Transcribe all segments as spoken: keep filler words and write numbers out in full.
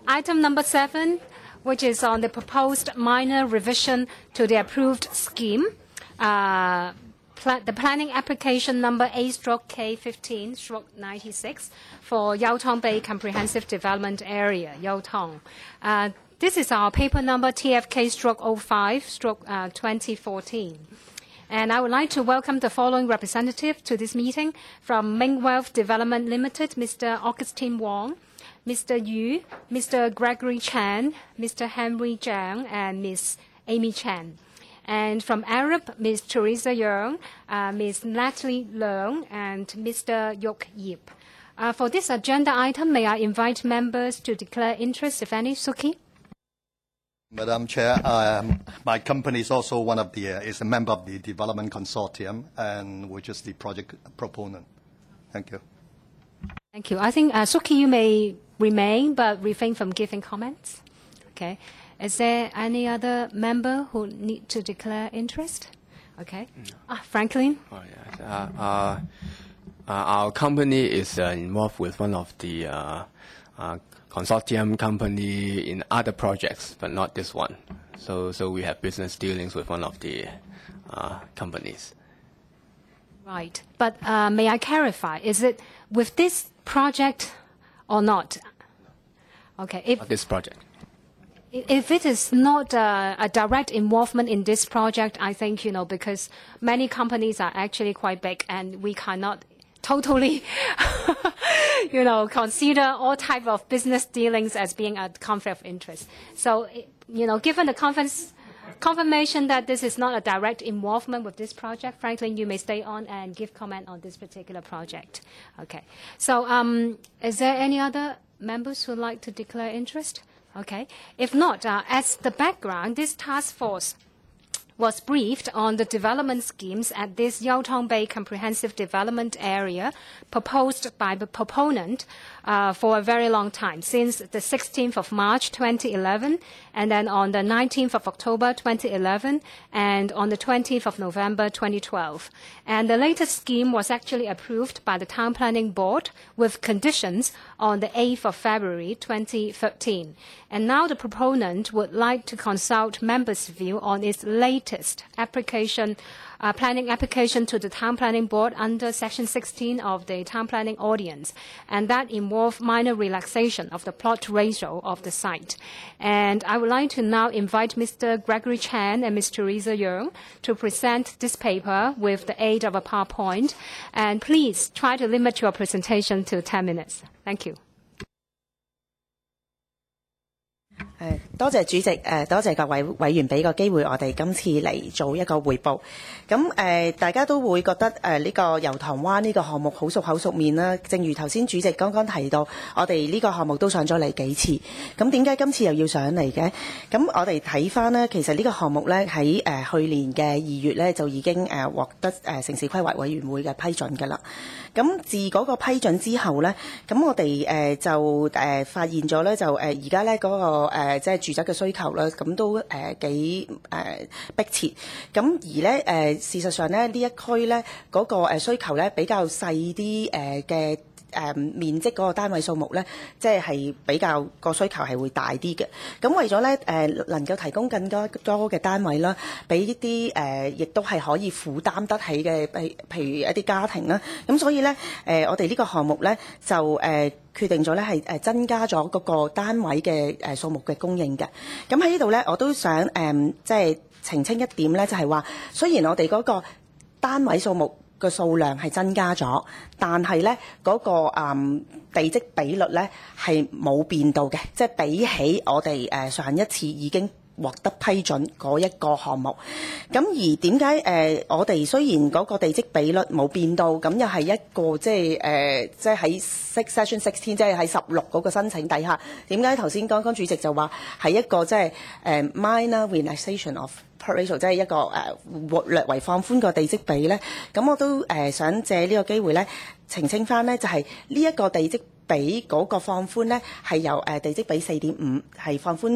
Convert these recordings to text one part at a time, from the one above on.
Item number seven, which is on the proposed minor revision to the approved scheme. Uh, pla the planning application number A stroke K fifteen stroke ninety-six for Yau Tong Bay Comprehensive Development Area, Yau Tong. Uh, this is our paper number T F K stroke oh five stroke twenty fourteen. And I would like to welcome the following representative to this meeting from Ming Wealth Development Limited, Mister Augustine Wong, Mister Yu, Mister Gregory Chan, Mister Henry Zhang, and Miss Amy Chan. And from Arab, Miss Teresa Yeung, uh, Miss Natalie Leung, and Mister Yok Yip. Uh, for this agenda item, may I invite members to declare interest, if any? Suki? Madam Chair, um, my company is also one of the, uh, is a member of the Development Consortium, and which is the project proponent. Thank you. Thank you. I think, uh, Suki, you may remain, but refrain from giving comments. Okay. Is there any other member who need to declare interest? Okay. No. Ah, Franklin? Oh, yes. uh, uh, uh, our company is uh, involved with one of the uh, uh, consortium company in other projects, but not this one. So, so we have business dealings with one of the uh, companies. Right. But uh, may I clarify, is it with this project or not? Okay. If, not this project. If it is not uh, a direct involvement in this project, I think, you know, because many companies are actually quite big and we cannot totally, you know, consider all type of business dealings as being a conflict of interest. So, you know, given the conference, confirmation that this is not a direct involvement with this project, Franklin, you may stay on and give comment on this particular project. Okay. So, um, is there any other members who would like to declare interest? Okay. If not, uh, as the background, this task force was briefed on the development schemes at this Yau Tong Bay Comprehensive Development Area proposed by the proponent uh, for a very long time, since the sixteenth of March twenty eleven, and then on the nineteenth of October twenty eleven, and on the twentieth of November twenty twelve. And the latest scheme was actually approved by the Town Planning Board with conditions on the eighth of February twenty thirteen. And now the proponent would like to consult members' view on its latest application, uh, planning application to the Town Planning Board under Section sixteen of the Town Planning Ordinance, and that involved minor relaxation of the plot ratio of the site. And I would like to now invite Mister Gregory Chan and Miss Teresa Yeung to present this paper with the aid of a PowerPoint. And please try to limit your presentation to ten minutes. Thank you. 誒，多謝主席，誒，多謝各位委員俾個機會我哋今次嚟做一個彙報。咁誒，大家都會覺得誒呢個油塘灣呢個項目好熟口熟面啦。正如頭先主席剛剛提到，我哋呢個項目都上咗嚟幾次。咁點解今次又要上嚟嘅？咁我哋睇翻呢，其實呢個項目咧喺誒去年嘅二月咧就已經誒獲得誒城市規劃委員會嘅批准㗎啦。咁自嗰個批准之後咧，咁我哋誒就誒發現咗咧，就誒而家咧嗰個誒即係住宅嘅需求啦，咁都誒幾誒迫切。咁而咧誒事實上咧呢一區咧嗰個誒需求咧比較細啲誒嘅。誒面積嗰個單位數目咧，即係係比較個需求係會大啲嘅。咁為咗咧誒能夠提供更加多嘅單位啦，俾呢啲誒亦都係可以負擔得起嘅，譬譬如一啲家庭啦。咁所以咧誒我哋呢個項目咧就誒決定咗咧係誒增加咗嗰個單位嘅誒數目嘅供應嘅。咁喺呢度咧我都想誒即係澄清一點咧，就係話雖然我哋嗰個單位數目個數量係增加咗，但係咧嗰個誒地積比率咧係冇變到嘅，即係比起我哋誒上一次已經獲得批准嗰一個項目。咁而點解誒我哋雖然嗰個地積比率冇變到，咁又係一個即係誒即係喺 Section sixteen 即係喺十六嗰個申請底下，點解頭先剛剛主席就話係一個即係誒 minor relaxation of ratio 即係一個誒略為放寬個地積比咧？咁我都誒想借呢個機會咧澄清翻咧，就係呢一個地積比嗰個放寬咧係由誒地積比四點五係放寬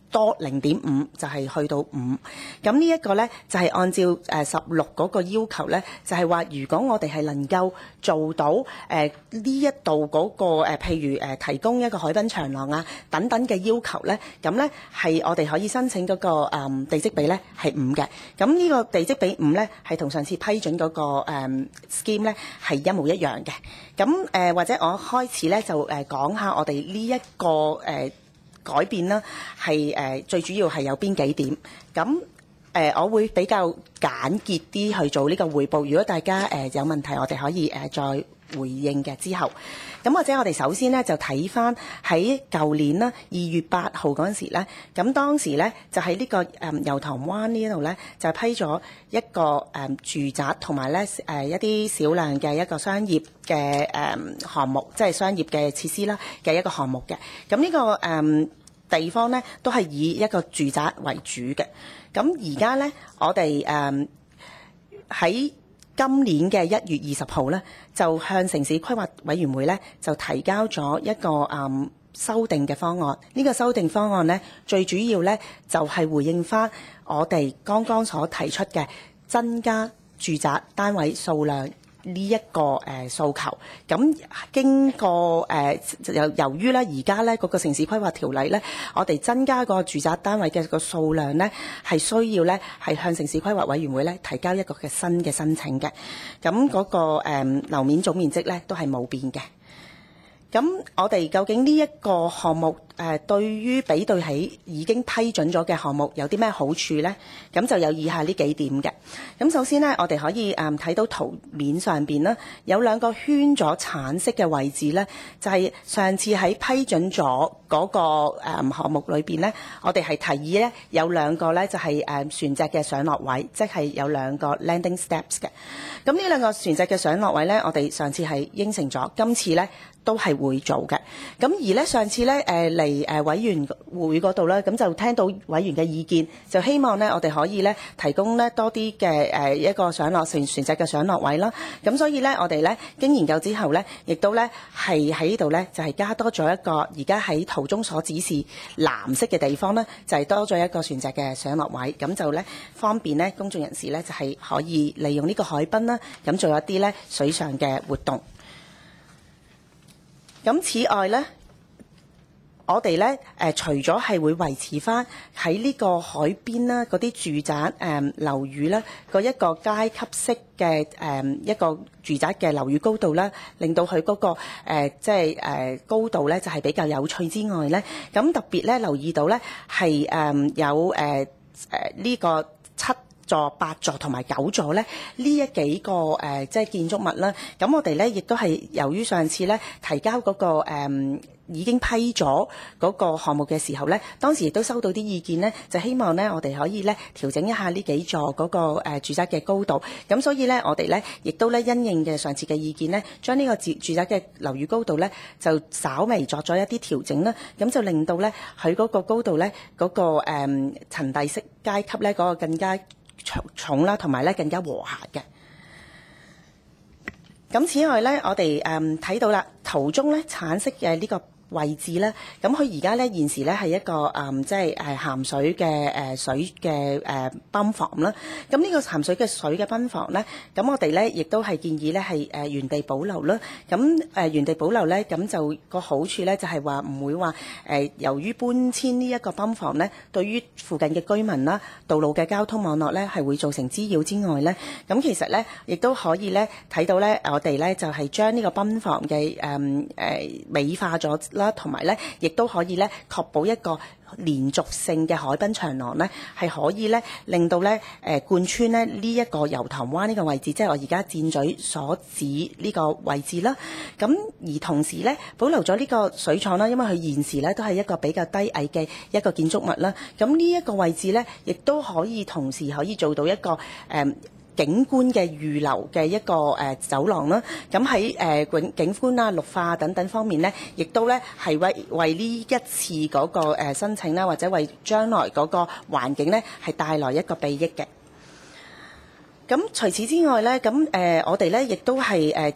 多零點五就係去到五，咁呢一個呢，就係、是、按照誒十六嗰個要求呢，就係、是、話如果我哋係能夠做到誒呢一度嗰個誒、呃，譬如誒、呃、提供一個海濱長廊啊等等嘅要求呢，咁呢係我哋可以申請嗰、那個誒、呃、地積比呢係五嘅，咁呢個地積比五呢，係同上次批准嗰、那個誒、呃、scheme 呢係一模一樣嘅，咁誒、呃、或者我開始呢，就誒講下我哋呢一個誒。呃改變啦，係誒、呃、最主要係有邊幾點？咁誒、呃，我會比較簡潔啲去做呢個匯報。如果大家誒、呃、有問題，我哋可以誒、呃、再回應嘅之後。咁或者我哋首先咧就睇翻喺舊年啦，二月八號嗰陣時咧，咁當時咧就喺呢、這個誒、呃、油塘灣呢度咧就批咗一個誒、呃、住宅同埋咧誒一啲少量嘅一個商業嘅誒、呃、項目，即係商業嘅設施啦嘅一個項目嘅。咁呢、這個誒、呃、地方咧都係以一個住宅為主嘅。咁而家咧我哋誒喺今年嘅一月二十號咧，就向城市規劃委員會咧就提交咗一個誒、嗯、修訂嘅方案。呢、這個修訂方案咧，最主要咧就係、是、回應翻我哋剛剛所提出嘅增加住宅單位數量呢一個誒、呃、訴求。咁經過誒由、呃、由於咧而家咧嗰個城市規劃條例咧，我哋增加個住宅單位嘅個數量咧係需要咧係向城市規劃委員會咧提交一個嘅新嘅申請嘅。咁嗰、那個誒、呃、樓面總面積咧都係冇變嘅。咁我哋究竟呢一個項目誒、呃、對於比對起已經批准咗嘅項目有啲咩好處呢？咁就有以下呢幾點嘅。咁首先呢，我哋可以誒睇、呃、到圖面上邊啦，有兩個圈咗橙色嘅位置呢，就係、是、上次喺批准咗嗰、那個誒、呃、項目裏邊呢，我哋係提議呢有兩個呢就係、是、誒、呃、船隻嘅上落位，即係有兩個 landing steps 嘅。咁呢兩個船隻嘅上落位呢，我哋上次係應承咗，今次呢都係會做嘅。咁而咧上次咧誒嚟誒委員會嗰度咧，咁就聽到委員嘅意見，就希望咧我哋可以咧提供咧多啲嘅誒一個上落船船隻嘅上落位啦。咁所以咧我哋咧經研究之後咧，亦都咧係喺呢度咧就係加多咗一個而家喺圖中所指示藍色嘅地方咧，就係多咗一個船隻嘅上落位，咁就咧方便咧公眾人士咧就係可以利用呢個海濱啦，咁做一啲咧水上嘅活動。咁此外咧，我哋咧誒除咗係會維持翻喺呢個海邊啦，嗰啲住宅誒、呃、樓宇咧，嗰一個階級式嘅誒、呃、一個住宅嘅樓宇高度啦，令到佢嗰、那個誒即係誒高度咧就係、是、比較有趣之外咧，咁特別咧留意到咧係誒有誒誒呢個七座、八座同埋九座咧，呢一幾個誒、呃、即係建築物啦。咁我哋咧亦都係由於上次咧提交嗰、那個誒、呃、已經批咗嗰個項目嘅時候咧，當時亦都收到啲意見咧，就希望咧我哋可以咧調整一下呢幾座嗰、那個誒、呃、住宅嘅高度。咁所以咧我哋咧亦都咧因應嘅上次嘅意見咧，將呢個住住宅嘅樓宇高度咧就稍微作咗一啲調整啦。咁就令到咧佢嗰個高度咧嗰、那個誒、呃、層遞式階級咧嗰、那個更加重重啦，同埋咧更加和諧嘅。咁此外咧，我哋誒睇到啦，圖中咧橙色嘅呢個位置咧，咁佢而家咧現時咧係一個誒、嗯、即係誒鹹水嘅誒、呃、水嘅誒泵房啦。咁呢個鹹水嘅水嘅泵房咧，咁我哋咧亦都係建議咧係誒原地保留啦。咁誒、呃、原地保留咧，咁就個好處咧就係話唔會話誒、呃、由於搬遷呢一個泵房咧，對於附近嘅居民啦、道路嘅交通網絡咧係會造成滋擾之外咧，咁其實咧亦都可以咧睇到咧，我哋咧就係將呢個泵房嘅誒誒美化咗啦，同埋咧，亦都可以咧確保一個連續性嘅海濱長廊咧，係可以咧令到咧誒貫穿咧呢一個油塘灣呢個位置，即係我而家箭嘴所指呢個位置啦。咁而同時咧，保留咗呢個水廠啦，因為佢現時咧都係一個比較低矮嘅一個建築物啦。咁呢一個位置咧，亦都可以同時可以做到一個誒、呃景觀嘅預留嘅一個誒、呃、走廊啦，咁喺誒景景觀啊、綠化等等方面咧，亦都咧係為為呢一次嗰、那個誒、呃、申請啦，或者為將來嗰個環境咧係帶來一個裨益嘅。咁除此之外咧，咁誒、呃、我哋咧亦都係誒直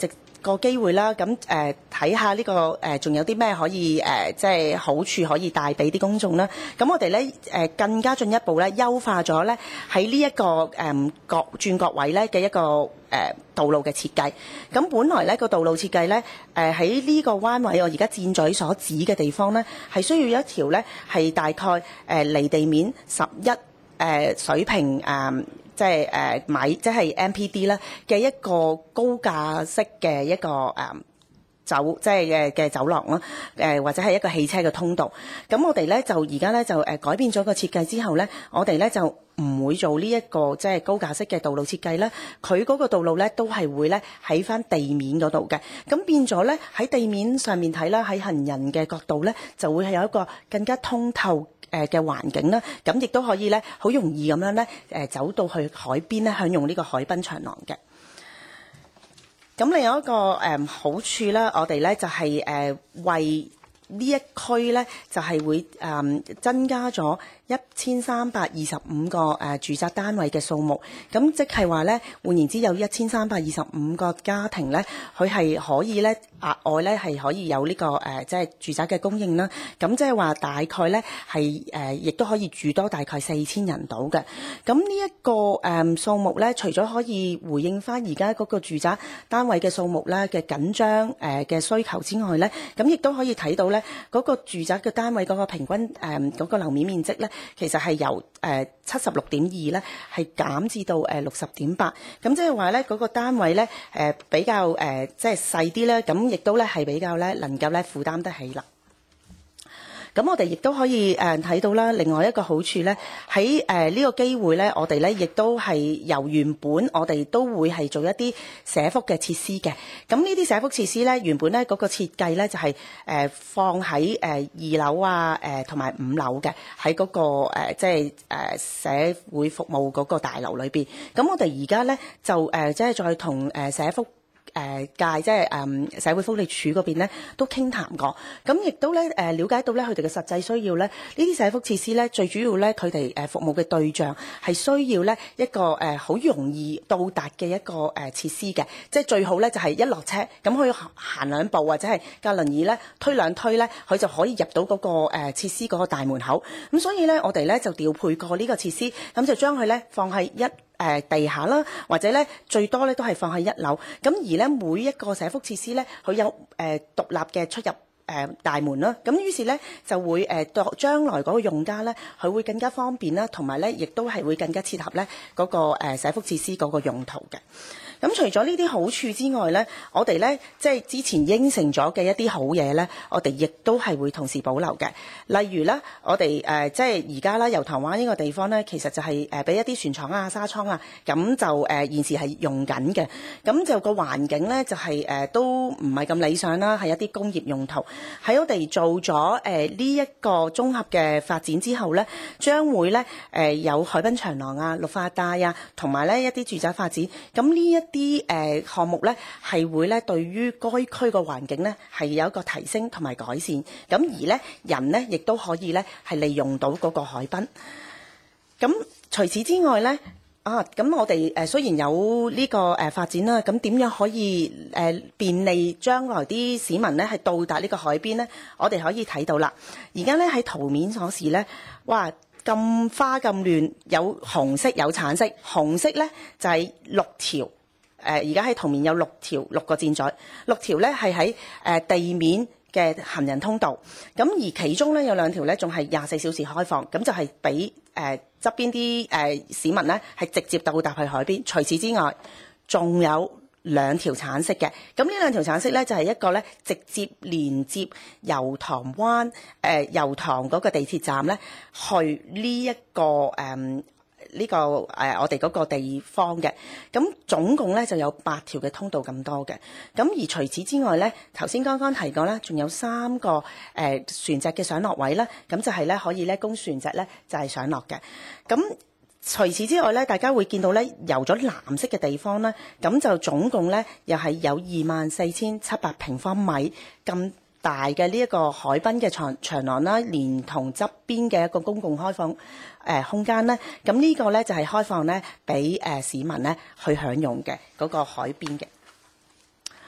個機會啦，咁誒睇下呢個誒仲有啲咩可以誒即係好處可以帶俾啲公眾啦。咁我哋咧誒更加進一步咧優化咗咧喺呢一個誒角轉角位咧嘅一個誒道路嘅設計。咁本來咧個道路設計咧誒喺呢個彎位我而家箭嘴所指嘅地方咧係需要有一條咧係大概誒離地面十一誒水平誒。即係誒米，即係 M P D 啦嘅一個高架式嘅一個誒、呃、走，即係嘅嘅走廊啦，誒、呃、或者係一個汽車嘅通道。咁我哋咧就而家咧就誒改變咗個設計之後咧，我哋咧就唔會做呢、這、一個即係高架式嘅道路設計啦。佢嗰個道路咧都係會咧喺翻地面嗰度嘅。咁變咗咧喺地面上面睇啦，喺行人嘅角度咧就會係有一個更加通透誒嘅環境啦，咁亦都可以咧，好容易咁樣咧，誒走到去海邊咧，享用呢個海濱長廊嘅。咁另外一個誒好處咧，我哋咧就係誒為呢一區咧，就係會誒增加咗一千三百二十五個誒住宅單位嘅數目，咁即係話咧，換言之有一千三百二十五個家庭咧，佢係可以咧額外咧係可以有呢個誒即係住宅嘅供應啦。咁即係話大概咧係誒亦都可以住多大概四千人到嘅。咁呢一個誒數目咧，除咗可以回應翻而家嗰個住宅單位嘅數目咧嘅緊張誒嘅需求之外咧，咁亦都可以睇到咧嗰個住宅嘅單位嗰個平均誒嗰個樓面面積咧。其實係由誒七十六點二咧，係減至到誒六十點八，咁即係話咧嗰個單位咧誒比較誒即係細啲咧，咁亦都咧係比較咧能夠咧負擔得起啦。咁我哋亦都可以誒睇到啦，另外一個好處咧，喺誒呢個機會咧，我哋咧亦都係由原本我哋都會係做一啲社福嘅設施嘅。咁呢啲社福設施咧，原本咧嗰個設計咧就係誒放喺誒二樓啊誒同埋五樓嘅，喺嗰個誒即係誒社會服務嗰個大樓裏邊。咁我哋而家咧就誒即係再同誒社福誒界即係誒社會福利署嗰邊咧都傾談過，咁亦都咧誒瞭解到咧佢哋嘅實際需要咧，呢啲社福設施咧最主要咧佢哋誒服務嘅對象係需要咧一個誒好容易到達嘅一個誒設施嘅，即係最好咧就係一落車咁可以行兩步或者係架輪椅咧推兩推咧，佢就可以入到嗰個誒設施嗰個大門口。咁所以咧我哋咧就調配過呢個設施，咁就將佢咧放喺一誒地下啦，或者咧最多咧都係放喺一樓。咁而咧每一個社福設施咧，佢有誒獨立嘅出入誒大門啦。咁於是咧就會誒對將來嗰個用家咧，佢會更加方便啦，同埋咧亦都係會更加切合咧嗰個誒社福設施嗰個用途嘅。咁除咗呢啲好處之外咧，我哋咧即係之前應承咗嘅一啲好嘢咧，我哋亦都係會同時保留嘅。例如咧，我哋誒、呃、即係而家啦，油塘灣呢個地方咧，其實就係誒俾一啲船廠啊、紗倉啊，咁就誒、呃、現時係用緊嘅。咁就個環境咧，就係、是、誒、呃、都唔係咁理想啦，係一啲工業用途。喺我哋做咗誒呢一個綜合嘅發展之後咧，將會咧誒、呃、有海濱長廊啊、綠化帶啊，同埋咧一啲住宅發展。咁呢一啲誒項目咧係會咧對於該區個環境咧係有一個提升同埋改善，咁而咧人咧亦都可以咧係利用到嗰個海濱。咁除此之外咧啊，咁我哋誒雖然有呢個誒發展啦，咁點樣可以誒便利將來啲市民咧係到達呢個海邊咧？我哋可以睇到啦，而家咧喺圖面所示咧，哇！咁花咁亂，有紅色有橙色，紅色咧就係六條，誒而家喺圖面有六條六個箭嘴，六條咧係喺誒地面嘅行人通道，咁而其中咧有兩條咧仲係廿四小時開放，咁就係俾誒側邊啲誒市民咧係直接到達去海邊。除此之外，仲有兩條橙色嘅，咁呢兩條橙色咧就係、是、一個咧直接連接油塘灣誒油塘嗰個地鐵站咧去呢、這、一個誒呢、嗯這個誒、呃、我哋嗰個地方嘅，咁總共咧就有八條嘅通道咁多嘅，咁而除此之外咧，頭先剛剛提過啦，仲有三個誒、呃、船隻嘅上落位啦，咁就係咧可以咧供船隻咧就係、是、上落嘅，咁。除此之外咧，大家會見到咧，油咗藍色嘅地方咧，咁就總共咧又係有二萬四千七百平方米咁大嘅呢一個海濱嘅長長廊啦，連同側邊嘅一個公共開放誒、呃、空間咧，咁呢個咧就係、是、開放咧俾誒市民咧去享用嘅嗰、那個海邊嘅。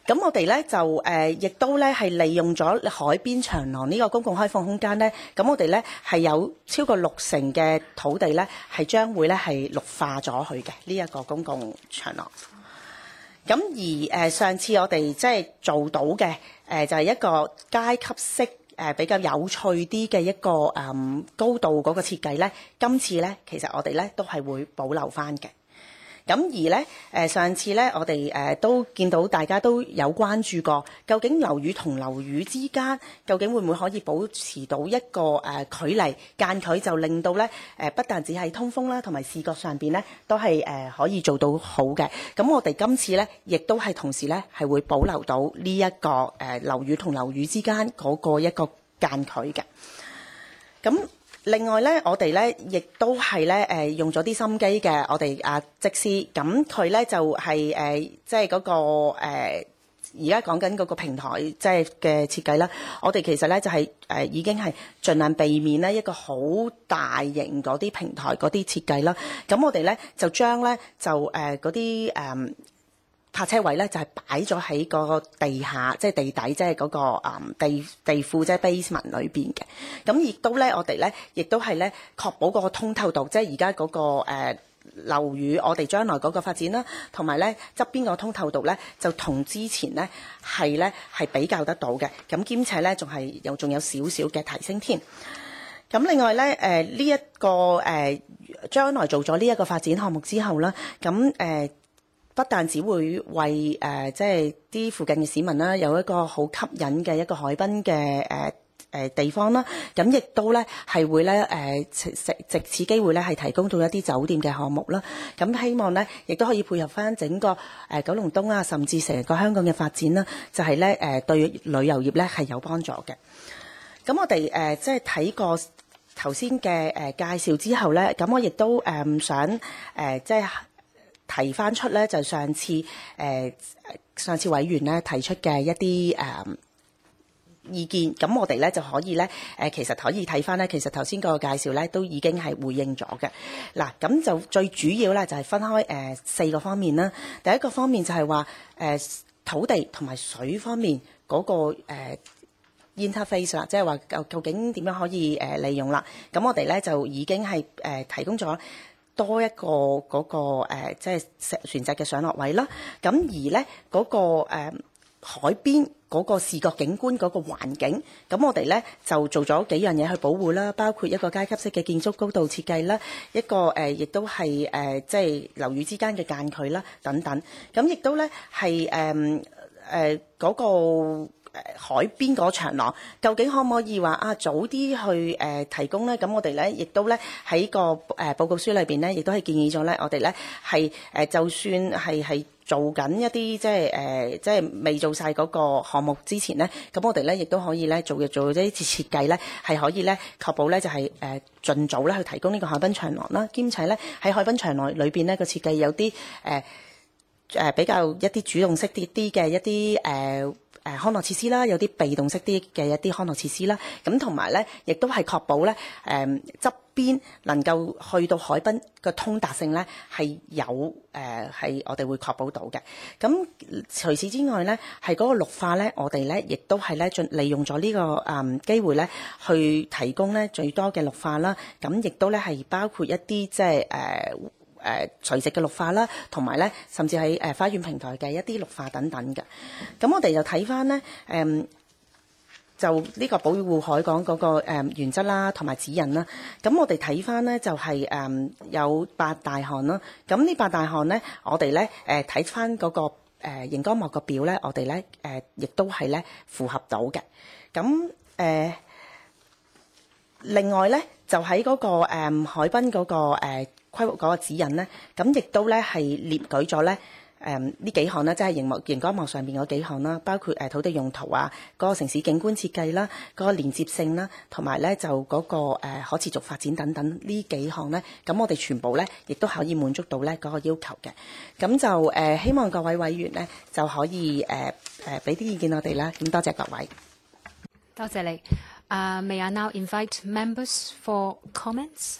咁我哋咧就誒，亦、呃、都咧係利用咗海邊長廊呢個公共開放空間咧。咁我哋咧係有超過六成嘅土地咧係將會咧係綠化咗佢嘅呢一個公共長廊。咁而誒、呃、上次我哋即係做到嘅誒、呃、就係、是、一個階級式誒、呃、比較有趣啲嘅一個誒、嗯、高度嗰個設計咧。今次咧其實我哋咧都係會保留返嘅。咁而咧，誒上次咧，我哋誒都見到大家都有關注過，究竟樓宇同樓宇之間，究竟會唔會可以保持到一個誒距離間距，就令到咧誒不但只係通風啦，同埋視覺上邊咧都係誒可以做到好嘅。咁我哋今次咧，亦都係同時咧係會保留到呢一個誒樓宇同樓宇之間嗰個一個間距嘅。咁另外咧，我哋咧亦都係咧誒用咗啲心機嘅，我哋啊則師，咁佢咧就係誒即係嗰個誒而家講緊嗰個平台即係嘅設計啦。我哋其實咧就係誒已經係盡量避免咧一個好大型嗰啲平台嗰啲設計啦。咁我哋咧就將咧就誒嗰啲誒泊車位咧就係擺咗喺個地下，即係地底，即係嗰個誒地地庫，即係 basement 裏邊嘅。咁亦都咧，我哋咧亦都係咧確保嗰個通透度，即係而家嗰個誒樓宇，我哋將來嗰個發展啦，同埋咧側邊個通透度咧，就同之前咧係咧係比較得到嘅。咁兼且咧仲係有仲有少少嘅提升添。咁另外咧誒呢一個誒將來做咗呢一個發展項目之後啦，咁誒。不但只會為誒即係啲附近嘅市民啦，有一個好吸引嘅一個海濱嘅誒誒地方啦，咁亦都咧係會咧誒藉藉此機會咧係提供到一啲酒店嘅項目啦。咁希望咧亦都可以配合翻整個誒九龍東啊，甚至成個香港嘅發展啦，就係咧誒對旅遊業咧係有幫助嘅。咁我哋誒即係睇過頭先嘅誒介紹之後咧，咁我亦都誒想誒即係。提翻出咧，就上次誒、呃、上次委員咧提出嘅一啲誒、呃、意見，咁我哋咧就可以咧誒、呃，其實可以睇翻咧，其實頭先嗰個介紹咧都已經係回應咗嘅。嗱，咁就最主要咧就係分開誒、呃、四個方面啦。第一個方面就係話誒土地同埋水方面嗰、那個誒、呃、interface 啦，即係話究究竟點樣可以誒、呃、利用啦。咁我哋咧就已經係誒、呃、提供咗。多一個嗰、那個誒，即係船隻嘅上落位啦。咁而咧嗰、那個誒、呃、海邊嗰個視覺景觀嗰個環境，咁我哋咧就做咗幾樣嘢去保護啦，包括一個階級式嘅建築高度設計啦，一個誒亦、呃、都係誒即係樓宇之間嘅間距啦等等。咁亦都咧係誒誒嗰個。誒海邊嗰長廊，究竟可唔可以話啊早啲去誒、呃、提供咧？咁我哋咧亦都咧喺個誒、呃、報告書裏邊咧，亦都係建議咗咧，我哋咧係誒就算係係做緊一啲即係誒、呃、即係未做晒嗰個項目之前咧，咁我哋咧亦都可以咧做做一啲設計咧，係可以咧確保咧就係誒盡早咧去提供呢個海濱長廊啦，兼且咧喺海濱長廊裏邊咧個設計有啲誒誒比較一啲主動式啲啲嘅一啲誒。呃誒康樂設施啦，有啲被動式啲嘅一啲康樂設施啦，咁同埋咧，亦都係確保咧誒側邊能夠去到海濱嘅通達性咧係有誒係、呃、我哋會確保到嘅。咁除此之外咧，係嗰個綠化咧，我哋咧亦都係咧盡利用咗呢、這個誒、嗯、機會咧去提供咧最多嘅綠化啦。咁亦都咧係包括一啲即係誒。呃誒垂直嘅綠化啦，同埋咧，甚至喺誒花園平台嘅一啲綠化等等嘅。咁我哋又睇翻咧，誒、嗯、就呢個保護海港嗰、那個誒、嗯、原則啦，同埋指引啦。咁我哋睇翻咧，就係、是、誒、嗯、有八大項啦。咁呢八大項咧，我哋咧誒睇翻嗰個誒熒光幕個表咧，我哋咧誒亦都係咧符合到嘅。咁誒、呃、另外咧，就喺嗰、那個誒、嗯、海濱嗰、那個誒。呃規劃嗰個指引咧，咁亦都咧係列舉咗咧誒呢幾項咧，即係熒幕熒光幕上邊嗰幾項啦，包括誒土地用途啊、嗰、那個城市景觀設計啦、嗰、那個連接性啦，同埋咧就嗰、那個誒、呃、可持續發展等等呢幾項咧，咁我哋全部咧亦都可以滿足到咧嗰個要求嘅。咁就誒、呃、希望各位委員咧就可以誒誒俾啲意見我哋啦。咁多謝各位， 多謝你。Uh, may I now invite members for comments?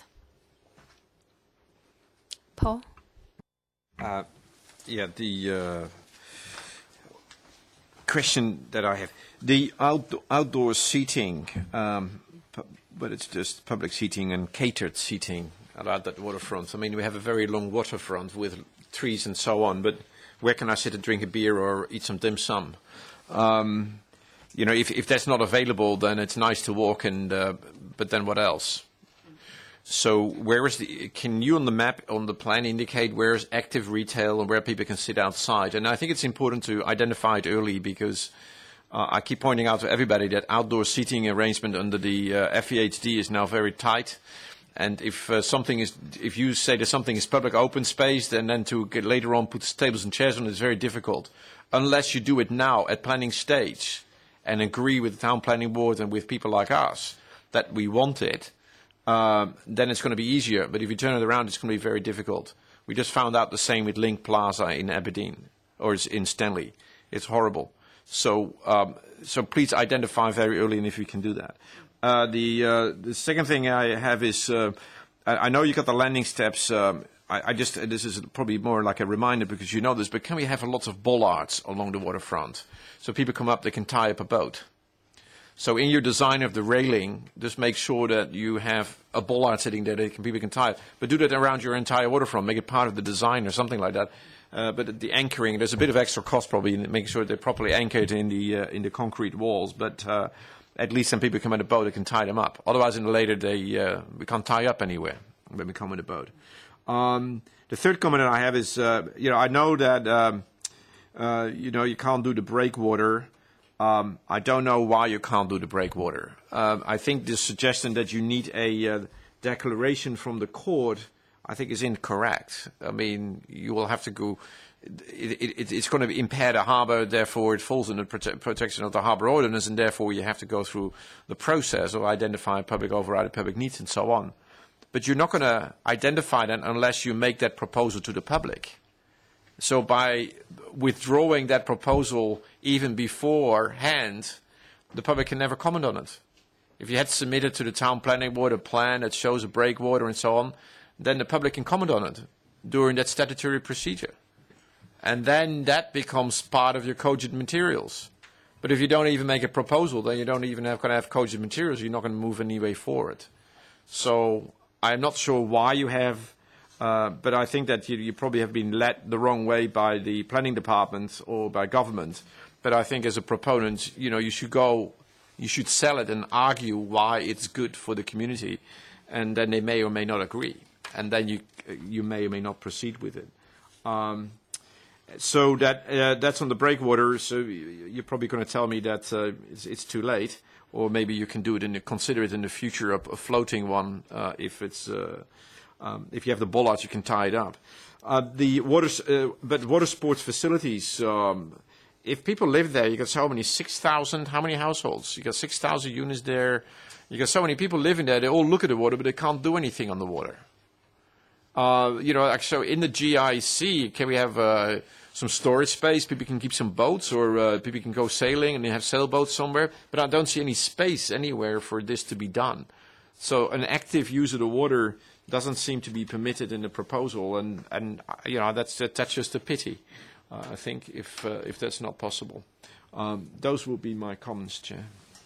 Paul? Uh, yeah, the uh, question that I have. The outdoor, outdoor seating, um, pu- but it's just public seating and catered seating around that waterfront. I mean, we have a very long waterfront with trees and so on, but where can I sit and drink a beer or eat some dim sum? Um, you know, if, if that's not available, then it's nice to walk, and uh, but then what else? So where is the, can you on the map, on the plan, indicate where is active retail and where people can sit outside? And I think it's important to identify it early, because uh, I keep pointing out to everybody that outdoor seating arrangement under the uh, F E H D is now very tight. And if uh, something is, if you say that something is public open space, then, then to get later on put tables and chairs on is very difficult. Unless you do it now at planning stage and agree with the town planning board and with people like us that we want it, um, then it's going to be easier. But if you turn it around, it's going to be very difficult. We just found out the same with Link Plaza in Aberdeen, or in Stanley. It's horrible. So, um, so please identify very early, and if you can do that. Uh, the uh, the second thing I have is, uh, I, I know you got the landing steps. Um, I, I just, this is probably more like a reminder because you know this, but can we have a lot of bollards along the waterfront? So people come up, they can tie up a boat. So in your design of the railing, just make sure that you have a bollard sitting there that can, people can tie it. But do that around your entire waterfront. Make it part of the design or something like that. Uh, but the anchoring, there's a bit of extra cost probably in making sure they're properly anchored in the uh, in the concrete walls. But uh, at least some people come in a boat that can tie them up. Otherwise, in the later they uh, we can't tie up anywhere when we come in a boat. Um, the third comment that I have is, uh, you know, I know that um, uh, you know you can't do the breakwater. Um, I don't know why you can't do the breakwater. Um, I think the suggestion that you need a uh, declaration from the court, I think, is incorrect. I mean, you will have to go. It, it, it's going to impair the harbour, therefore it falls in the prote- protection of the harbour ordinance, and therefore you have to go through the process of identifying public override, public needs, and so on. But you're not going to identify that unless you make that proposal to the public. So by withdrawing that proposal even beforehand, the public can never comment on it. If you had submitted to the town planning board a plan that shows a breakwater and so on, then the public can comment on it during that statutory procedure. And then that becomes part of your cogent materials. But if you don't even make a proposal, then you don't even have, going to have cogent materials. You're not going to move any way forward. So I'm not sure why you have, uh, but I think that you, you probably have been led the wrong way by the planning department or by government. But I think as a proponent, you know, you should go, you should sell it and argue why it's good for the community, and then they may or may not agree, and then you you may or may not proceed with it. Um, So that uh, that's on the breakwater. So you're probably going to tell me that uh, it's, it's too late, or maybe you can do it and consider it in the future a, a floating one uh, if it's uh, um, if you have the bollards, you can tie it up. Uh, the water, uh, but water sports facilities. Um, if people live there, you got so many six thousand. How many households? You got six thousand units there. You got so many people living there. They all look at the water, but they can't do anything on the water. Uh, you know, so in the G I C, can we have uh, some storage space? People can keep some boats, or uh, people can go sailing and they have sailboats somewhere. But I don't see any space anywhere for this to be done. So an active use of the water doesn't seem to be permitted in the proposal, and, and you know, that's that's just a pity. Uh, I think if uh, if that's not possible, um, those will be my comments, Chair.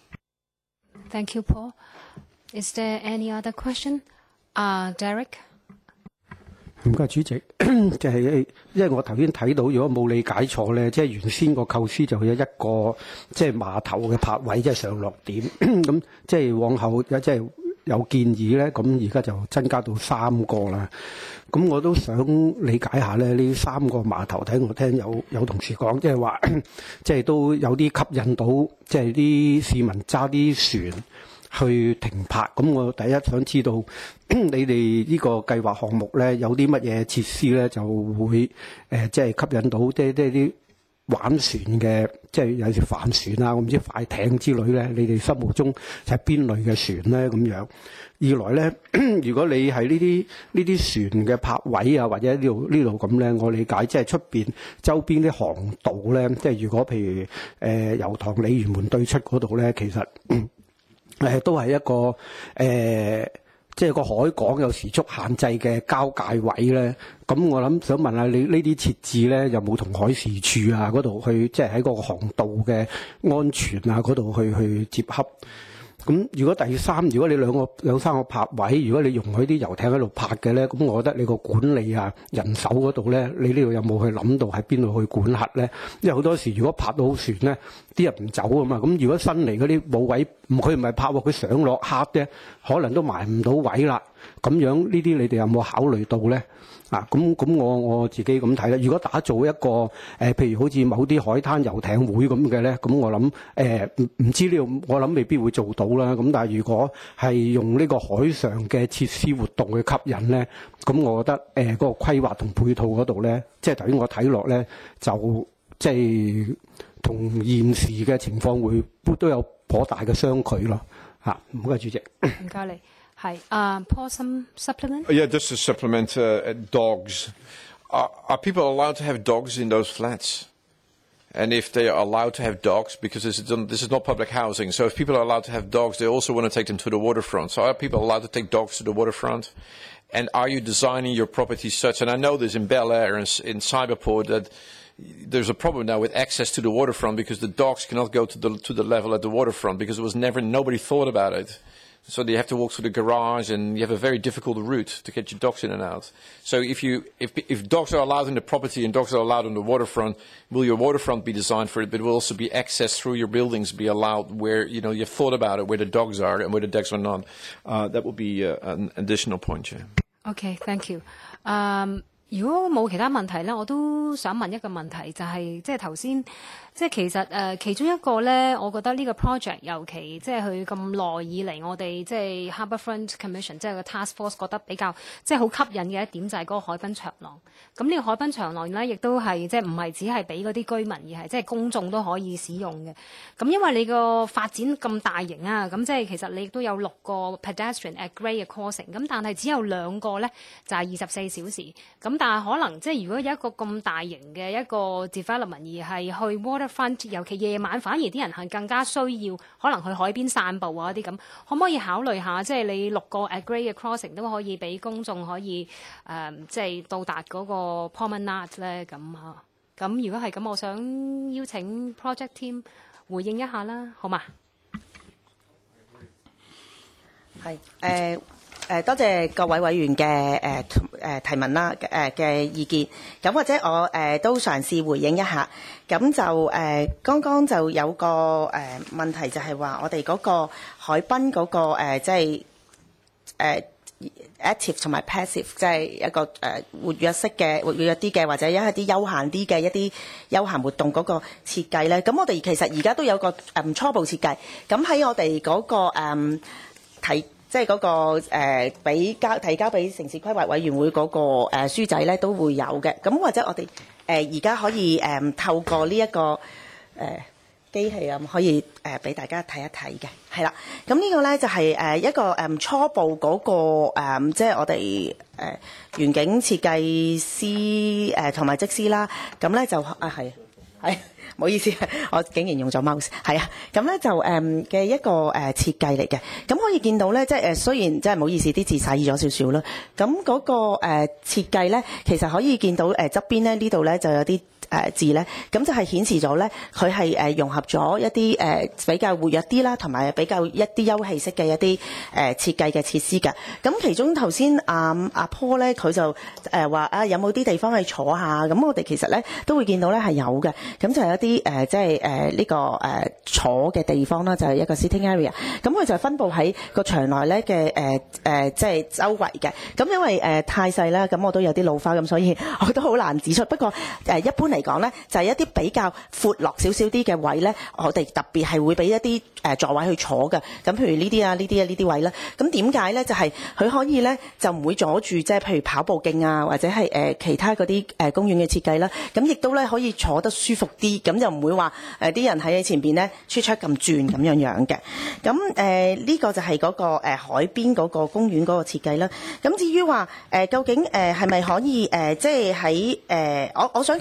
Thank you, Paul. Is there any other question? Uh, Derek? 唔該，主席，就係因為我頭先睇到，如果冇理解錯咧，即係原先個構思就有一個即係碼頭嘅泊位，即係上落點，咁即係往後即係有建議咧，咁而家就增加到三個啦。咁我都想理解下咧，呢三個碼頭睇我聽有有同事講，即係話即係都有啲吸引到，即係啲市民揸啲船去停泊。咁我第一想知道你哋呢個計劃項目咧有啲乜嘢設施咧就會誒即係吸引到即係即係啲玩船嘅，即係有時帆船啊，我唔知快艇之類咧，你哋心目中就係邊類嘅船咧咁樣？二來咧，如果你係呢啲呢啲船嘅泊位啊，或者呢度呢度咁咧，我理解即係出邊周邊啲航道咧，即係如果譬如誒油塘鯉魚門對出嗰度咧，其實誒都係一個誒即係個海港有時速限制嘅交界位咧，咁我諗想問下你呢啲設置咧，有冇同海事處啊嗰度去，即係喺嗰個航道嘅安全啊嗰度去去接洽？咁如果第三，如果你兩個兩三個泊位，如果你容許啲遊艇喺度泊嘅咧，咁我覺得你個管理啊、人手嗰度咧，你呢度有冇去諗到喺邊度去管轄咧？因為好多時如果泊到船咧，啲人唔走啊嘛，咁如果新嚟嗰啲冇位，唔佢唔係泊喎，佢上落客咧，可能都埋唔到位啦。咁樣呢啲你哋有冇考慮到咧？啊，咁咁我我自己咁睇啦。如果打造一個誒、呃，譬如好似某啲海灘遊艇會咁嘅咧，咁我諗誒唔唔知呢度，我諗未必會做到啦。咁但係如果係用呢個海上嘅設施活動去吸引咧，咁我覺得誒嗰、呃那個規劃同配套嗰度咧，即係頭先我睇落咧，就即係同現時嘅情況會都有頗大嘅相距咯。嚇，唔該主席。 唔該你。係啊 ，Paul some supplement? Yeah, just to supplement uh, dogs. Are, are people allowed to have dogs in those flats? And if they are allowed to have dogs, because this is, this is not public housing, so if people are allowed to have dogs, they also want to take them to the waterfront. So are people allowed to take dogs to the waterfront? And are you designing your property such, and I know this in Bel Air and in Cyberport, that there's a problem now with access to the waterfront because the dogs cannot go to the, to the level at the waterfront because it was never, nobody thought about it. So you have to walk through the garage, and you have a very difficult route to get your dogs in and out. So if you, if, if dogs are allowed in the property and dogs are allowed on the waterfront, will your waterfront be designed for it? But will also be access through your buildings be allowed where, you know, you've thought about it, where the dogs are and where the dogs are not. Uh, that would be uh, an additional point, yeah. Okay, thank you. Um, 如果冇其他問題咧，我都想問一個問題，就係即係頭先，即係其實誒、呃、其中一個咧，我覺得呢個 project 尤其即係佢咁耐以嚟，我哋即係 Harbourfront Commission 即係個 task force 覺得比較即係好吸引嘅一點就係嗰個海濱長廊。咁呢個海濱長廊咧，亦都係即係唔係只係俾嗰啲居民，而係即係公眾都可以使用嘅。咁因為你個發展咁大型啊，咁即係其實你亦都有六個 pedestrian at grade 嘅 crossing， 咁但係只有兩個咧就係二十四小時。咁但係可能即係如果有一個咁大型嘅一個 development 而係去 waterfront， 尤其夜晚反而啲人係更加需要可能去海邊散步啊啲咁，可唔可以考慮下即係你六個 at grade 嘅 crossing 都可以俾公眾可以誒、呃、即係到達嗰個 promenade 咧咁嚇？咁如果係咁，我想邀請 project team 回應一下啦，好嘛？ 係誒。誒多謝各位委員嘅誒誒提問啦，誒嘅意見。咁或者我誒都嘗試回應一下。咁就誒剛剛就有個誒問題就係話我哋嗰個海濱嗰個誒即係誒 active 同埋 passive， 即係一個誒活躍式嘅活躍啲嘅，或者一啲休閒啲嘅一啲休閒活動嗰個設計咧。咁我哋其實而家都有個誒初步設計。咁喺我哋嗰個誒提。即係嗰個誒俾交提交俾城市規劃委員會嗰個誒書仔咧都會有嘅，咁或者我哋誒而家可以誒透過呢一個誒機器啊，可以誒俾大家睇一睇嘅，係啦。咁呢個咧就係誒一個誒初步嗰個誒，即係我哋誒園景設計師誒同埋則師啦。咁咧就啊係係。唔好意思，我竟然用咗 mouse， 係啊，咁咧就誒嘅一個誒設計嚟嘅，咁可以見到咧，即係誒雖然即係唔好意思，啲字細咗少少啦，咁嗰個誒設計咧，其實可以見到誒側邊咧呢度咧就有啲誒字咧，咁就係顯示咗咧佢係誒融合咗一啲誒比較活躍啲啦，同埋比較一啲休憩式嘅一啲誒設計嘅設施嘅。咁其中頭先阿阿 Paul 咧佢就誒話啊有冇啲地方去坐下？咁我哋其實咧都會見到咧係有嘅，咁就係一啲誒即係誒呢個誒坐嘅地方啦，就係一個 sitting area。咁佢就係分佈喺個場內咧嘅誒誒即係周圍嘅。咁因為誒太細啦，咁我都有啲老花咁，所以我都好難指出。不過誒一般嚟講咧，就係一啲比較闊落少少啲嘅位咧，我哋特別係會俾一啲誒座位去坐嘅。咁譬如呢啲啊、呢啲啊、呢啲位啦。咁點解咧？就係佢可以咧就唔會阻住即係譬如跑步徑啊，或者係誒其他嗰啲誒公園嘅設計啦。咁亦都咧可以坐得舒服啲，咁就唔會話誒啲人喺前邊咧出出咁轉咁樣樣嘅。咁誒呢個就係嗰個誒海邊嗰個公園嗰個設計啦。咁至於話誒究竟誒係咪可以誒即係喺誒我我想強調一點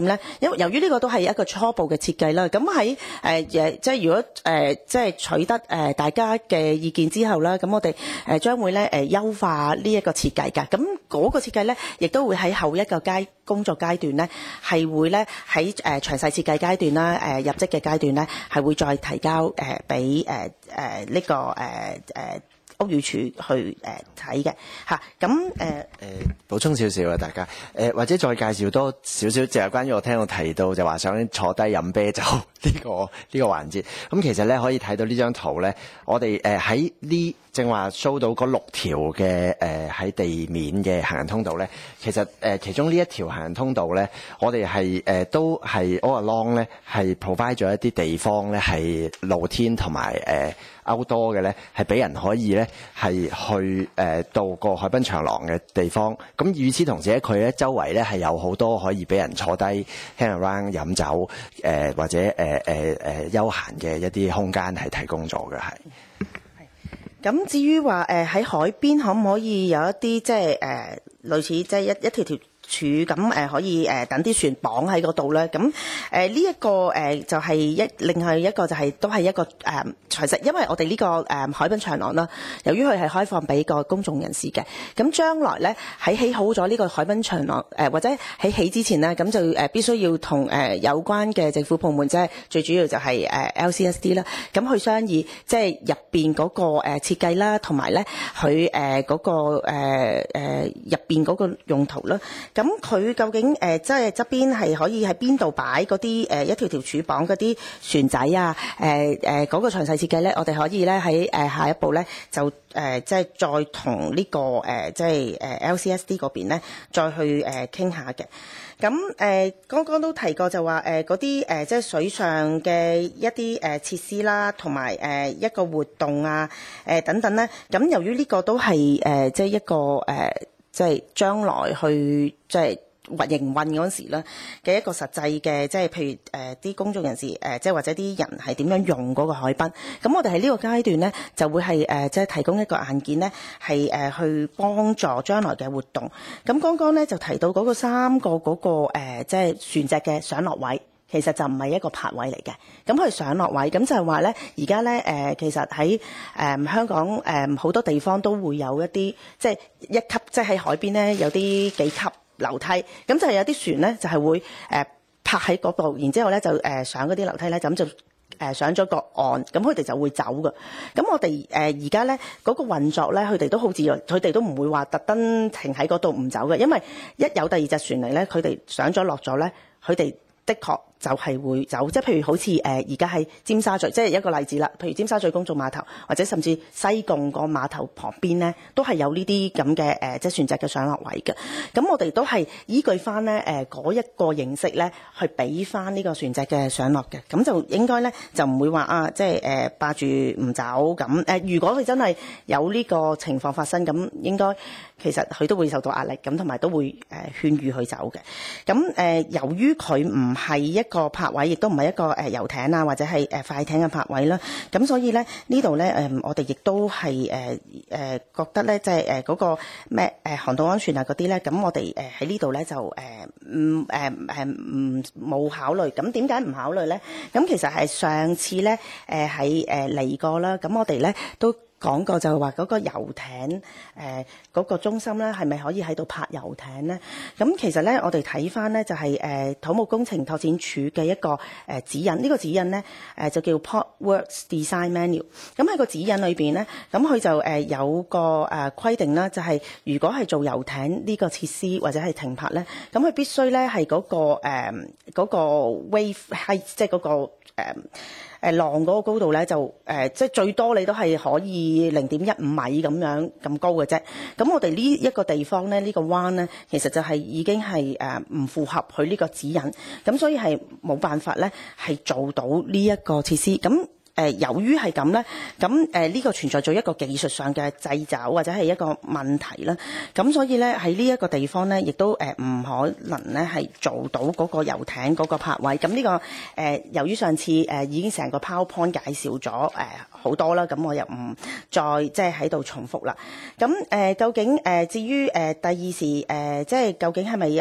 點咧？因為由於呢個都係一個初步嘅設計啦，咁喺誒誒，即係如果誒、呃、即係取得誒、呃、大家嘅意見之後啦，咁我哋誒將會咧誒優化呢一個設計㗎。咁嗰個設計咧，亦都會喺後一個階工作階段咧，係會咧喺誒詳細設計階段啦，誒、呃、入職嘅階段咧，係會再提交誒俾誒誒呢個誒誒。呃呃屋宇署去誒睇嘅嚇，咁誒誒補充少少啊，大家誒、呃、或者再介紹多少少，就係關於我聽到提到就話想坐低飲啤酒呢、這個呢、這個環節。咁其實咧可以睇到呢張圖咧，我哋誒喺呢正話 show 到嗰六條嘅誒喺地面嘅行人通道咧，其實誒、呃、其中呢一條行人通道咧，我哋係誒都係 all along 咧係 provide 咗一啲地方咧係露天同埋誒 outdoor 嘅咧，係俾人可以咧係去誒、呃、到個海濱長廊嘅地方。咁與此同時咧，佢咧周圍咧係有好多可以俾人坐低 hang around 飲酒誒、呃、或者誒誒誒休閒嘅一啲空間係提供咗嘅係。 咁至於話誒喺海邊可唔可以有一啲即係誒類似即係一一條條柱咁誒可以誒等啲船綁喺嗰度咧？咁誒呢一個誒就係一另外一個就係都係一個誒財實，因為我哋呢個誒海濱長廊啦，由於佢係開放俾個公眾人士嘅，咁將來咧喺起好咗呢個海濱長廊誒或者喺起之前咧，咁就誒必須要同誒有關嘅政府部門，即係最主要就係誒 L C S D 啦，咁去商議即係入邊嗰個誒設計啦，同埋咧佢誒嗰個誒誒入邊嗰個用途啦。咁佢究竟誒即係側邊係可以喺邊度擺嗰啲誒一條條柱綁嗰啲船仔啊？誒誒嗰個詳細設計咧，我哋可以咧喺誒下一步咧就誒即係再同呢個誒即係誒 L C S D 嗰邊咧再去誒傾下嘅。咁誒剛剛都提過就話誒嗰啲誒即係水上嘅一啲誒設施啦，同埋誒一個活動啊誒等等咧。咁由於呢個都係誒即係一個誒。即係將來去即係營運嗰陣時咧嘅一個實際嘅，即係譬如誒啲、呃、公眾人士誒、呃，即係或者啲人係點樣用嗰個海濱。咁我哋喺呢個階段咧，就會係誒、呃、即係提供一個硬件咧，係誒、呃、去幫助將來嘅活動。咁剛剛咧就提到嗰個三個嗰、那個、呃、即係船隻嘅上落位。其實就唔係一個泊位嚟嘅，咁佢上落位，咁就係話咧，而家咧誒，其實喺誒、呃、香港誒好、呃、多地方都會有一啲，即係一級，即係喺海邊咧有啲幾級樓梯，咁就係有啲船咧就係、是、會誒、呃、泊喺嗰度，然之後咧就誒、呃、上嗰啲樓梯咧，咁就誒上咗個岸，咁佢哋就會走嘅。咁我哋誒而家咧嗰個運作咧，佢哋都好自由，佢哋都唔會話特登停喺嗰度唔走嘅，因為一有第二隻船嚟咧，佢哋上咗落咗咧，佢哋的確就係會走，即係譬如好似誒而家喺尖沙咀，即係一個例子啦。譬如尖沙咀公眾碼頭，或者甚至西貢個碼頭旁邊咧，都係有呢啲咁嘅誒，即係船隻嘅上落位嘅。咁我哋都係依據翻咧誒嗰一個形式咧，去俾翻呢個船隻嘅上落嘅。咁就應該咧就唔會話啊，即係誒霸住唔走咁誒、呃。如果佢真係有呢個情況發生，咁應該其實佢都會受到壓力，咁同埋都會誒勸喻佢走嘅。咁誒、呃、由於佢唔係一個泊位，亦都唔係一個誒遊艇啊，或者係誒快艇嘅泊位啦。咁所以咧呢度咧誒，我哋亦都係誒誒覺得咧，即係誒嗰個咩誒航道安全啊嗰啲咧，咁我哋誒喺呢度咧就誒唔誒誒唔冇考慮。咁點解唔考慮咧？咁其實係上次咧誒喺誒嚟過啦。咁我哋咧都講過就係話嗰個遊艇誒嗰、呃那個中心咧，係咪可以喺度泊遊艇咧？咁其實咧，我哋睇翻咧就係、是、誒、呃、土木工程拓展署嘅一個誒、呃、指引。呢、這個指引咧誒、呃、就叫 Port Works Design Manual。咁喺個指引裏邊咧，咁佢就誒、呃、有個誒、呃、規定啦，就係、是、如果係做遊艇呢個設施或者係停泊咧，咁佢必須咧係嗰個誒嗰、呃那個 wave height，即係嗰個誒。呃誒浪嗰個高度咧就誒、呃、即係最多你都係可以零點一五米咁樣咁高嘅啫。咁我哋呢一個地方咧，呢、這個灣咧，其實就係已經係誒唔符合佢呢個指引，咁所以係冇辦法咧係做到呢一個設施。咁誒、呃、由於係咁咧，咁誒呢個存在咗一個技術上嘅掣肘或者係一個問題啦。咁所以咧喺呢一個地方咧，亦都誒唔可能咧係做到嗰個遊艇嗰個泊位。咁呢、這個誒、呃、由於上次誒、呃、已經成個 PowerPoint 介紹咗誒好多啦，咁我又唔再即係喺度重複啦。咁誒、呃、究竟誒、呃、至於誒、呃、第二時誒、呃、即係究竟係咪有啲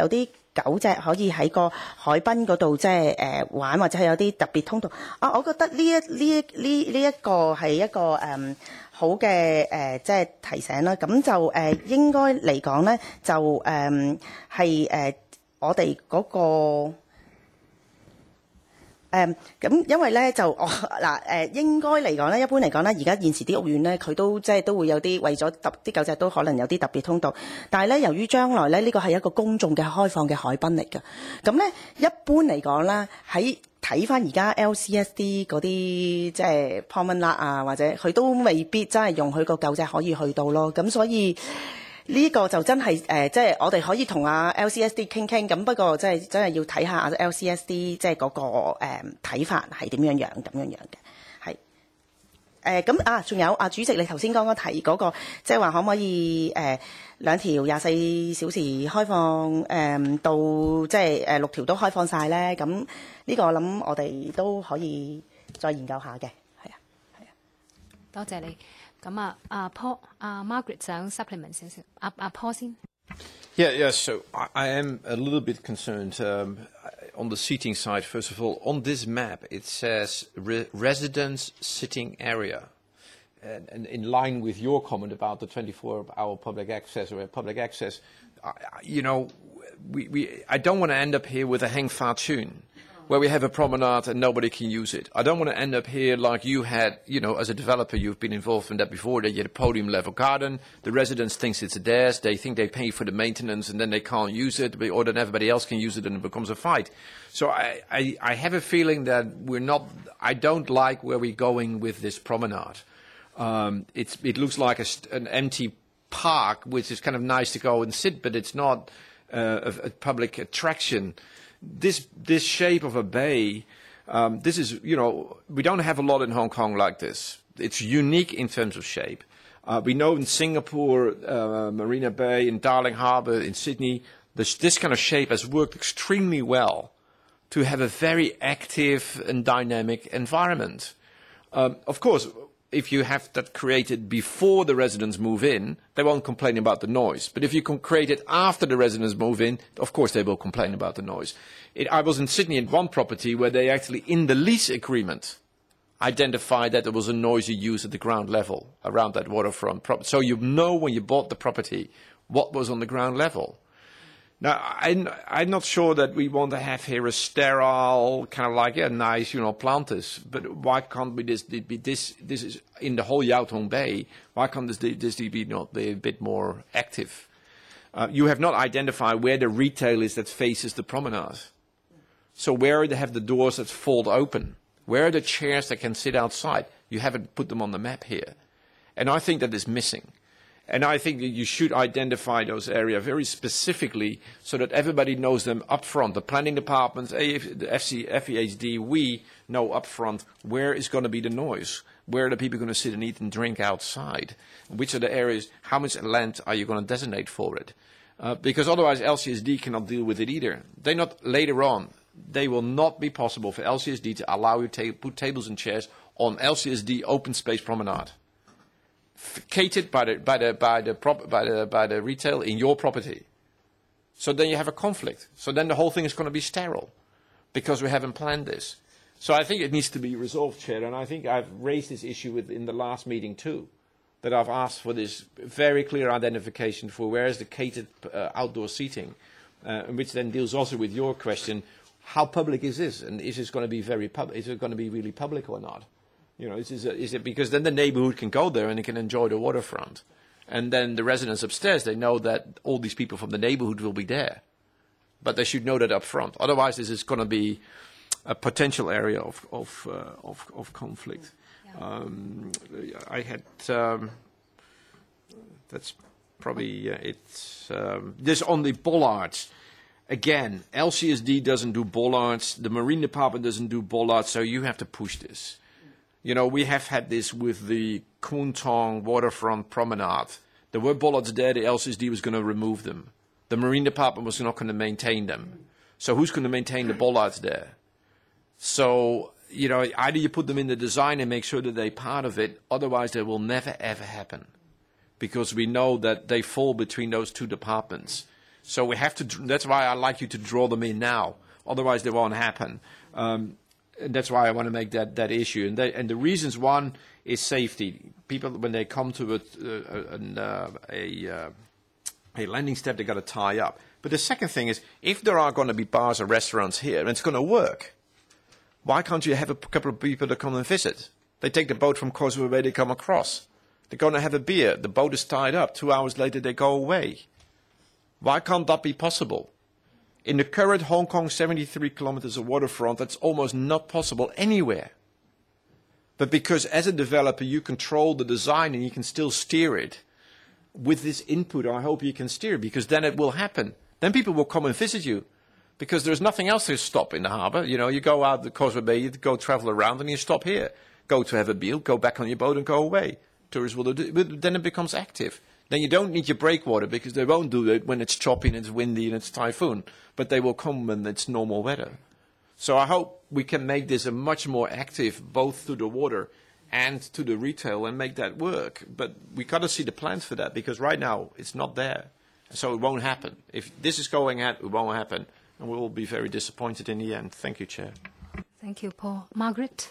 狗隻可以喺個海濱嗰度即係誒玩，或者係有啲特別通道啊。我覺得呢一呢一呢呢一個係一個誒、嗯、好嘅誒即係提醒啦。咁就誒、呃、應該嚟講咧，就誒係誒我哋嗰、嗰個。誒咁、嗯，因為咧就我嗱誒應該嚟講咧，一般嚟講咧，而家現時啲屋苑咧，佢都即係都會有啲為咗特啲狗隻都可能有啲特別通道，但係咧由於將來咧呢個係一個公眾嘅開放嘅海濱嚟嘅，咁咧一般嚟講啦，喺睇翻而家 L C S D 嗰啲即係 promenade 啊，或者佢都未必真係容許個狗隻可以去到咯，咁所以。呢個就真係誒、呃，即係我哋可以同阿 L C S D 傾傾，咁不過即係真係要睇下阿 L C S D 即係嗰、那個睇、呃、法係點樣樣咁樣樣嘅，係誒咁啊，仲有啊，主席你頭先剛剛提嗰、那個，即係話可唔可以誒、呃、兩條廿四小時開放誒、呃、到即係誒六條都開放晒咧？咁呢個我諗我哋都可以再研究下嘅，係啊，係啊， 多謝你。咁啊，阿 Paul、阿 Margaret 想 supplement 少少，阿阿 Paul 先。 Yeah, yeah. So I, I am a little bit concerned um, on the seating side. First of all, on this map it says re- residence sitting area, and, and in line with your comment about the twenty-four hour public access or public access, I, you know, we, we I don't want to end up here with a Heng Fa Chun, where we have a promenade and nobody can use it. I don't want to end up here like you had, you know, as a developer, you've been involved in that before, that you had a podium-level garden, the residents think it's theirs, they think they pay for the maintenance, and then they can't use it, or then everybody else can use it, and it becomes a fight. So I, I, I have a feeling that we're not, I don't like where we're going with this promenade. Um, it's, it looks like a, an empty park, which is kind of nice to go and sit, but it's not uh, a, a public attraction. This this shape of a bay, um, this is, you know, we don't have a lot in Hong Kong like this. It's unique in terms of shape. Uh, we know in Singapore, uh, Marina Bay, in Darling Harbour, in Sydney, this, this kind of shape has worked extremely well to have a very active and dynamic environment. Um, of course, if you have that created before the residents move in, they won't complain about the noise. But if you can create it after the residents move in, of course they will complain about the noise. It, I was in Sydney at one property where they actually, in the lease agreement, identified that there was a noisy use at the ground level around that waterfront property. So you know when you bought the property what was on the ground level. Now, I'm, I'm not sure that we want to have here a sterile, kind of like a yeah, nice, you know, plantis. But why can't we this be this? This is in the whole Yau Tong Bay. Why can't this this be not be a bit more active? Uh, you have not identified where the retail is that faces the promenade. So where they have the doors that fold open, where are the chairs that can sit outside? You haven't put them on the map here, and I think that is missing. And I think that you should identify those areas very specifically so that everybody knows them up front. The planning departments, the F C, F E H D, we know up front where is going to be the noise, where are the people going to sit and eat and drink outside, which are the areas, how much land are you going to designate for it? Uh, because otherwise L C S D cannot deal with it either. They not later on, they will not be possible for L C S D to allow you to put tables and chairs on L C S D open space promenade. Catered by the by the by the prop, by the by the retail in your property, so then you have a conflict. So then the whole thing is going to be sterile, because we haven't planned this. So I think it needs to be resolved, Chair. And I think I've raised this issue with, in the last meeting too, that I've asked for this very clear identification for where is the catered uh, outdoor seating, uh, which then deals also with your question: how public is this, and is this going to be very public? Is it going to be really public or not? You know, is, is, it, is it because then the neighborhood can go there and it can enjoy the waterfront. And then the residents upstairs, they know that all these people from the neighborhood will be there. But they should know that up front. Otherwise, this is going to be a potential area of, of, uh, of, of conflict. Yeah. Um, I had, um, that's probably, uh, it's, um, this on the bollards. Again, L C S D doesn't do bollards. The Marine Department doesn't do bollards, so you have to push this. You know, we have had this with the Kwun Tong waterfront promenade. There were bollards there, the L C S D was going to remove them. The Marine Department was not going to maintain them. So who's going to maintain the bollards there? So, you know, either you put them in the design and make sure that they're part of it, otherwise they will never ever happen. Because we know that they fall between those two departments. So we have to, that's why I like you to draw them in now. Otherwise, they won't happen. Um, and that's why I want to make that, that issue. And, they, and the reasons, one, is safety. People, when they come to a, a, a, a, uh, a landing step, they've got to tie up. But the second thing is, if there are going to be bars or restaurants here, and it's going to work, why can't you have a couple of people that come and visit? They take the boat from Causeway Bay, they come across. They're going to have a beer. The boat is tied up. Two hours later, they go away. Why can't that be possible? In the current Hong Kong seventy-three kilometers of waterfront, that's almost not possible anywhere. But because as a developer, you control the design and you can still steer it, with this input, I hope you can steer, because then it will happen. Then people will come and visit you, because there's nothing else to stop in the harbour. You know, you go out the Causeway Bay, you go travel around, and you stop here. Go to have a meal, go back on your boat and go away. Tourists will do it. Then it becomes active. Then you don't need your breakwater, because they won't do it when it's choppy and it's windy and it's typhoon. But they will come when it's normal weather. So I hope we can make this a much more active, both to the water and to the retail, and make that work. But we got to see the plans for that, because right now it's not there. So it won't happen. If this is going ahead, it won't happen. And we will be very disappointed in the end. Thank you, Chair. Thank you, Paul. Margaret?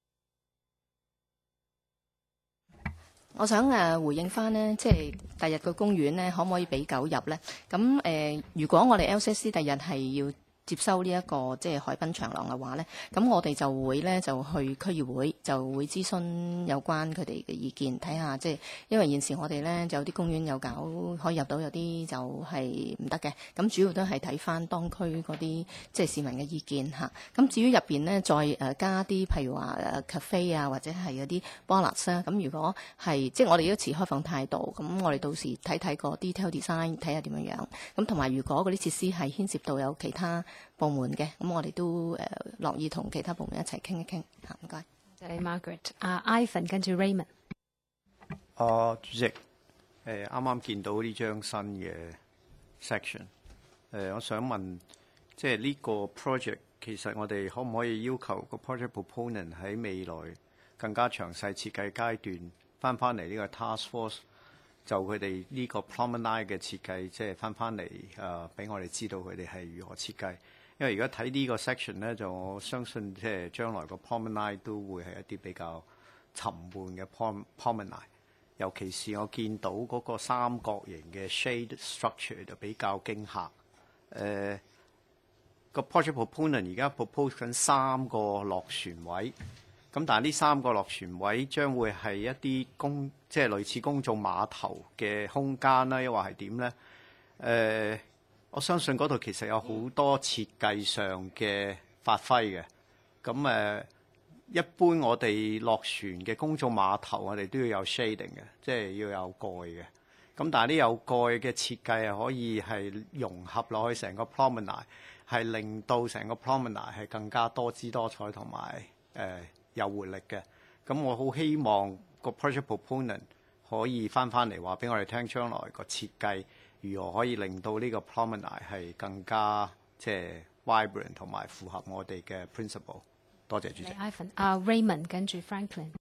我想誒回應翻呢，即係第日個公園呢，可唔可以俾狗入呢？咁誒，如果我哋 L C C 第日係要接收呢一個即係海濱長廊嘅話呢，咁我哋就會呢就去區議會就會諮詢有關佢哋嘅意見，睇下即係因為現時我哋呢有啲公園有狗可以入到，有啲就係唔得嘅。咁主要都係睇翻當區嗰啲即係市民嘅意見嚇。咁至於入邊呢，再誒加啲譬如話誒 cafe 啊，或者係嗰啲 bonus 啦。咁如果係即係我哋都持開放態度，咁我哋到時睇睇個 detail design， 睇下點樣樣。咁同埋如果嗰啲設施係牽涉到有其他部門嘅，咁我哋都誒樂意同其他部門一齊傾一傾嚇，唔該。 謝謝 Margaret。啊 ，Ivan 跟住 Raymond。 啊，主席，誒啱啱見到呢張新嘅 section， 誒我想問，即係呢個 project 其實我哋可唔可以要求個 project proponent 喺未來更加詳細設計階段翻翻嚟呢個 task force， 就佢哋呢個 promenade 嘅設計，即係翻翻嚟誒，俾我哋知道佢哋係如何設計。因為而家睇呢個 section 咧，就我相信即係將來個 promenade 都會係一啲比較沉悶嘅 promenade， 尤其是我見到嗰個三角形嘅 shade structure 就比較驚嚇。誒、呃、個 project proponent 而家 propose 緊三個落船位，咁但係呢三個落船位將會係一啲公即係類似公眾碼頭嘅空間啦，抑或係點咧？誒、呃我相信嗰度其實有好多設計上嘅發揮嘅，咁誒一般我哋落船嘅公眾碼頭，我哋都要有 shading 嘅，即係要有蓋嘅。咁但係呢有蓋嘅設計係可以係融合落去成個 promenade， 係令到成個 promenade 係更加多姿多彩同埋誒有活力嘅。咁我好希望個 project proponent 可以翻翻嚟話俾我哋聽，將來個設計如何可以令到呢個 promenade 係更加即係 vibrant 同埋符合我哋嘅 principle。多謝主席。 Ivan，啊 Raymond 跟住 Franklin。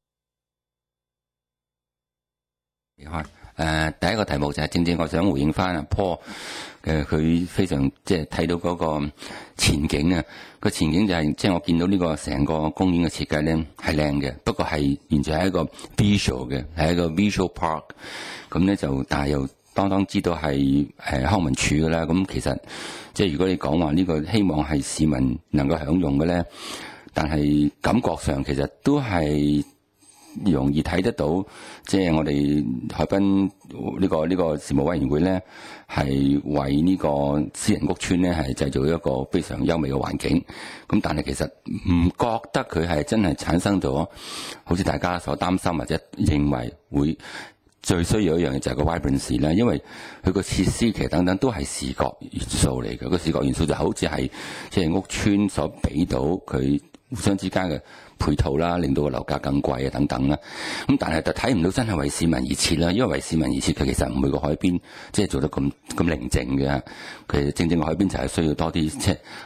誒、呃，第一個題目就係正正我想回應翻阿 Paul 嘅，佢非常即係睇到嗰個前景啊。個前景就係、是、即係我見到呢個成個公園嘅設計咧係靚嘅，不過係完全係一個 visual 嘅，係一個 visual park。咁咧就但係又當當知道係誒康文署嘅啦。咁其實即係如果你講話呢個希望係市民能夠享用嘅咧，但係感覺上其實都係容易睇得到，即係我哋海濱呢個呢個事務委員會咧，係為呢個私人屋邨咧係製造一個非常優美嘅環境。咁但係其實唔覺得佢係真係產生咗好似大家所擔心或者認為會最需要一樣嘢就係個 vibrancy 啦，因為佢個設施其實等等都係視覺元素嚟嘅。個視覺元素就好似係即係屋邨所俾到佢互相之間嘅配套啦，令到個樓價更貴啊等等啦。咁但係就睇唔到真係為市民而設啦，因為為市民而設佢其實唔會個海邊即係做得咁咁寧靜嘅。佢正正個海邊就係需要多啲即係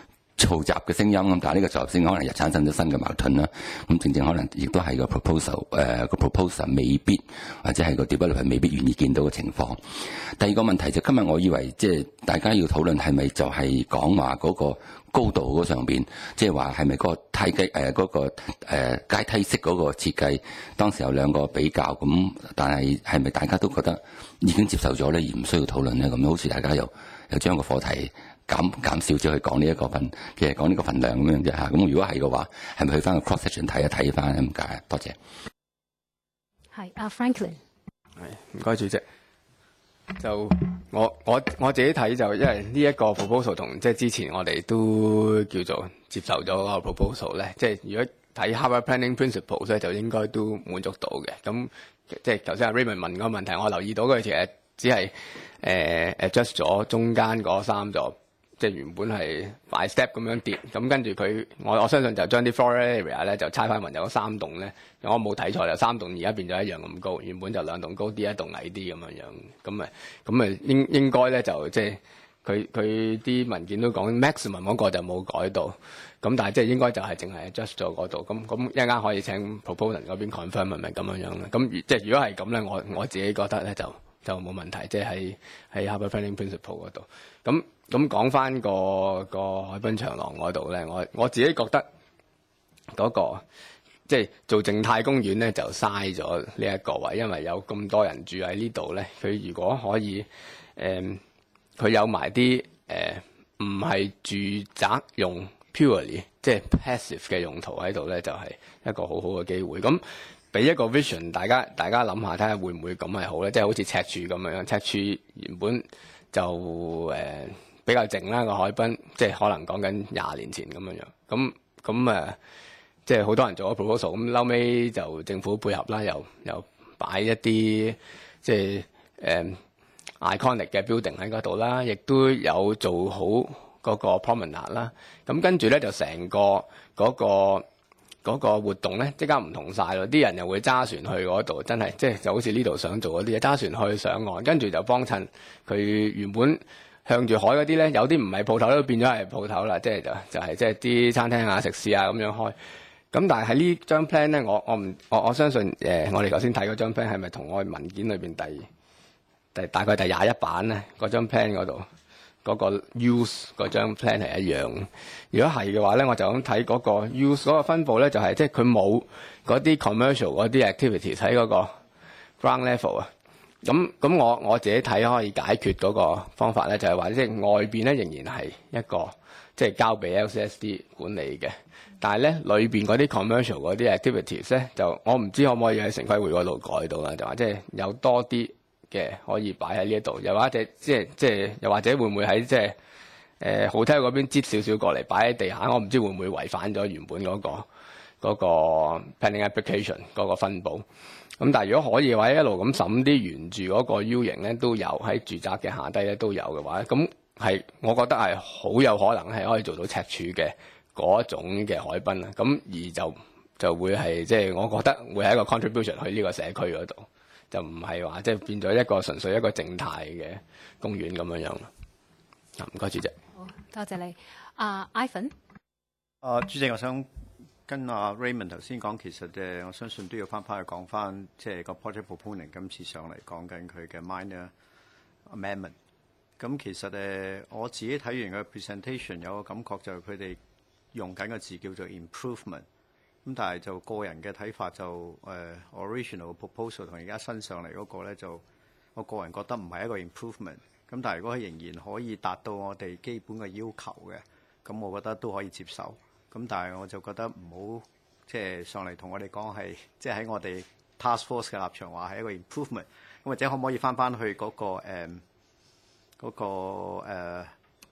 嘈雜嘅聲音咁，但係呢個嘈雜聲音可能又產生咗新嘅矛盾啦。咁正正可能亦都係個 proposal 誒、呃、個 proposal 未必或者係個 developer 未必願意見到嘅情況。第二個問題就今日我以為即係大家要討論係咪就係講話嗰個高度嗰上邊，即係話係咪個梯階誒嗰個誒、呃、階梯式嗰個設計，當時有兩個比較咁，但係係咪大家都覺得已經接受咗咧，而唔需要討論咧？咁好似大家又又將個課題減減少咗去講呢一個份，其實講呢個份量咁樣啫嚇。咁如果係嘅話，係咪去翻個 cross section 睇一睇翻咁解？多謝。 係阿 Franklin。 係，唔該主席。就我我我自己睇就，因為呢一個 proposal 同即係之前我哋都叫做接受咗個 proposal 咧，即係如果睇 Harbour Planning Principles 咧，就應該都滿足到嘅。咁即係頭先阿 Raymond 問個問題，我留意到佢其實只係誒 adjust 咗中間嗰三座。即係原本係 by step 咁樣跌，咁跟住佢，我我相信就將啲 floor area 咧就拆翻勻，有三棟咧，我冇睇錯，就三棟而家變咗一樣咁高，原本就兩棟高啲，一棟矮啲咁樣樣，咁咪咁咪應應該咧就即係佢佢啲文件都講 maximum 嗰個就冇改到，咁但係即係應該就係淨係 adjust 咗嗰度，咁咁一陣間可以請 proposal 嗰邊 confirm 係咪咁樣樣咧？咁即係如果係咁咧，我我自己覺得咧就就冇問題，即係喺喺 Harbour Planning Principle 嗰度，咁。咁講翻個個海濱長廊嗰度咧，我我自己覺得嗰、那個即係、就是、做靜態公園咧就嘥咗呢一個位，因為有咁多人住喺呢度咧，佢如果可以誒，佢、呃、有埋啲誒唔係住宅用 purely 即係 passive 嘅用途喺度咧，就係、是、一個好好嘅機會。咁俾一個 vision， 大家大家諗下睇下會唔會咁係好咧？即、就、係、是、好似赤柱咁樣，赤柱原本就誒。呃比較靜啦個海濱，即係可能講緊廿年前咁樣樣，咁咁誒，即係好多人做咗 proposal，咁後尾就政府配合啦，又又擺一啲即係誒 iconic 嘅 building 喺嗰度啦，亦都有做好嗰個 promenade 啦，咁跟住咧就成個嗰個嗰個活動咧即刻唔同晒咯，啲人又會揸船去嗰度，真係即係就好似呢度想做嗰啲嘢，揸船去上岸，跟住就幫襯佢原本。向住海嗰啲咧，有啲唔係鋪頭都變咗係鋪頭啦，即係就就係即係啲餐廳啊、食肆啊咁樣開。咁但係喺呢張 plan 咧，我我唔我我相信誒、呃，我哋頭先睇嗰張 plan 係咪同我文件裏邊第第大概第廿一版咧嗰張 plan 嗰度嗰個 use 嗰張 plan 係一樣。如果係嘅話咧，我就咁睇嗰個 use 嗰個分佈咧，就係即係佢冇嗰啲 commercial 嗰啲 activities 喺嗰個 ground level 啊。咁咁我我自己睇可以解決嗰個方法咧，就係話即係外邊咧仍然係一個即係、就是、交俾 L C S D 管理嘅，但係咧裏邊嗰啲 commercial 嗰啲 activities 咧，就我唔知可唔可以喺城規會嗰度改到啦，就話即係有多啲嘅可以擺喺呢一度，又或者即係即係又或者會唔會喺即係誒 hotel 嗰邊擠少少過嚟擺喺地下，我唔知會唔會違反咗原本嗰、嗰個嗰、嗰個 planning application 嗰個分佈。咁但係如果可以嘅話，一路咁審啲沿住嗰個 U 型咧都有喺住宅嘅下低咧都有嘅話，咁係我覺得係好有可能係可以做到赤柱嘅嗰種嘅海濱啦。咁而就就會係即係我覺得會係一個 contribution 去呢個社區嗰度，就唔係話即係變咗一個純粹一個靜態嘅公園咁樣樣。啊，唔該主席。 好，多謝你。啊、uh, ，Ivan。 啊，主席，我想。跟阿 Raymond 頭先講，其實誒，我相信都要翻返去講翻，即係個 project proponent 今次上嚟講緊佢嘅 minor amendment。咁其實誒，我自己睇完個 presentation 有個感覺就係佢哋用緊個字叫做 improvement。咁但係就個人嘅睇法就誒 original proposal 同而家新上嚟嗰個咧，就我個人覺得唔係一個 improvement。咁但係如果佢仍然可以達到我哋基本嘅要求嘅，咁我覺得都可以接受。咁但係我就覺得唔好即係上嚟同我哋講係，即係喺我哋 task force 嘅立場話係一個 improvement。咁或者可唔可以翻翻去嗰、嗰個誒嗰、嗯嗰個、uh,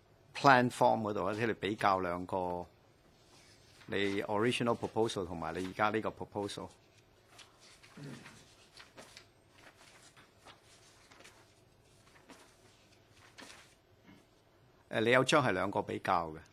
plan form 嗰度，即係你比較兩個你 original proposal 同埋你而家呢個 proposal。誒，你有張係兩個比較嘅。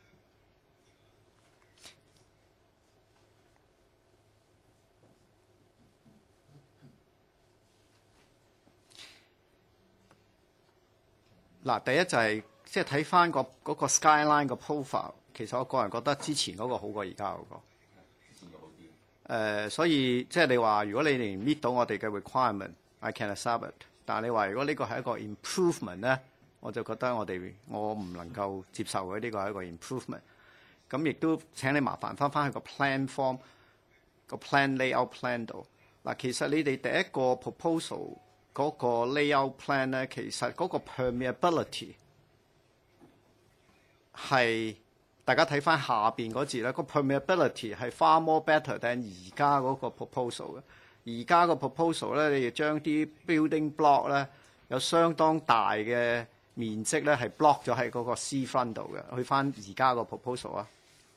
嗱，第一就係即係睇翻個嗰個 skyline 個 profile， 其實我個人覺得之前嗰個好過而家嗰個。誒、呃，所以即係你話，如果你哋 meet 到我哋嘅 requirement，I can accept it。但係你話如果呢個係一個 improvement 咧，我就覺得我哋我唔能夠接受嘅，呢個係一個 improvement。咁亦都請你麻煩翻翻去個 plan form 個 plan layout plan 度。嗱，其實你哋第一個 proposal 嗰個 layout plan 咧，其實嗰個 permeability 係。大家睇翻下邊嗰字咧，個 permeability 係 far more better than 而家嗰個 proposal 嘅。而家個 proposal 咧，你要將啲 building block 咧有相當大嘅面積咧係 block 咗喺嗰個 C front 度嘅。去翻而家個 proposal 啊，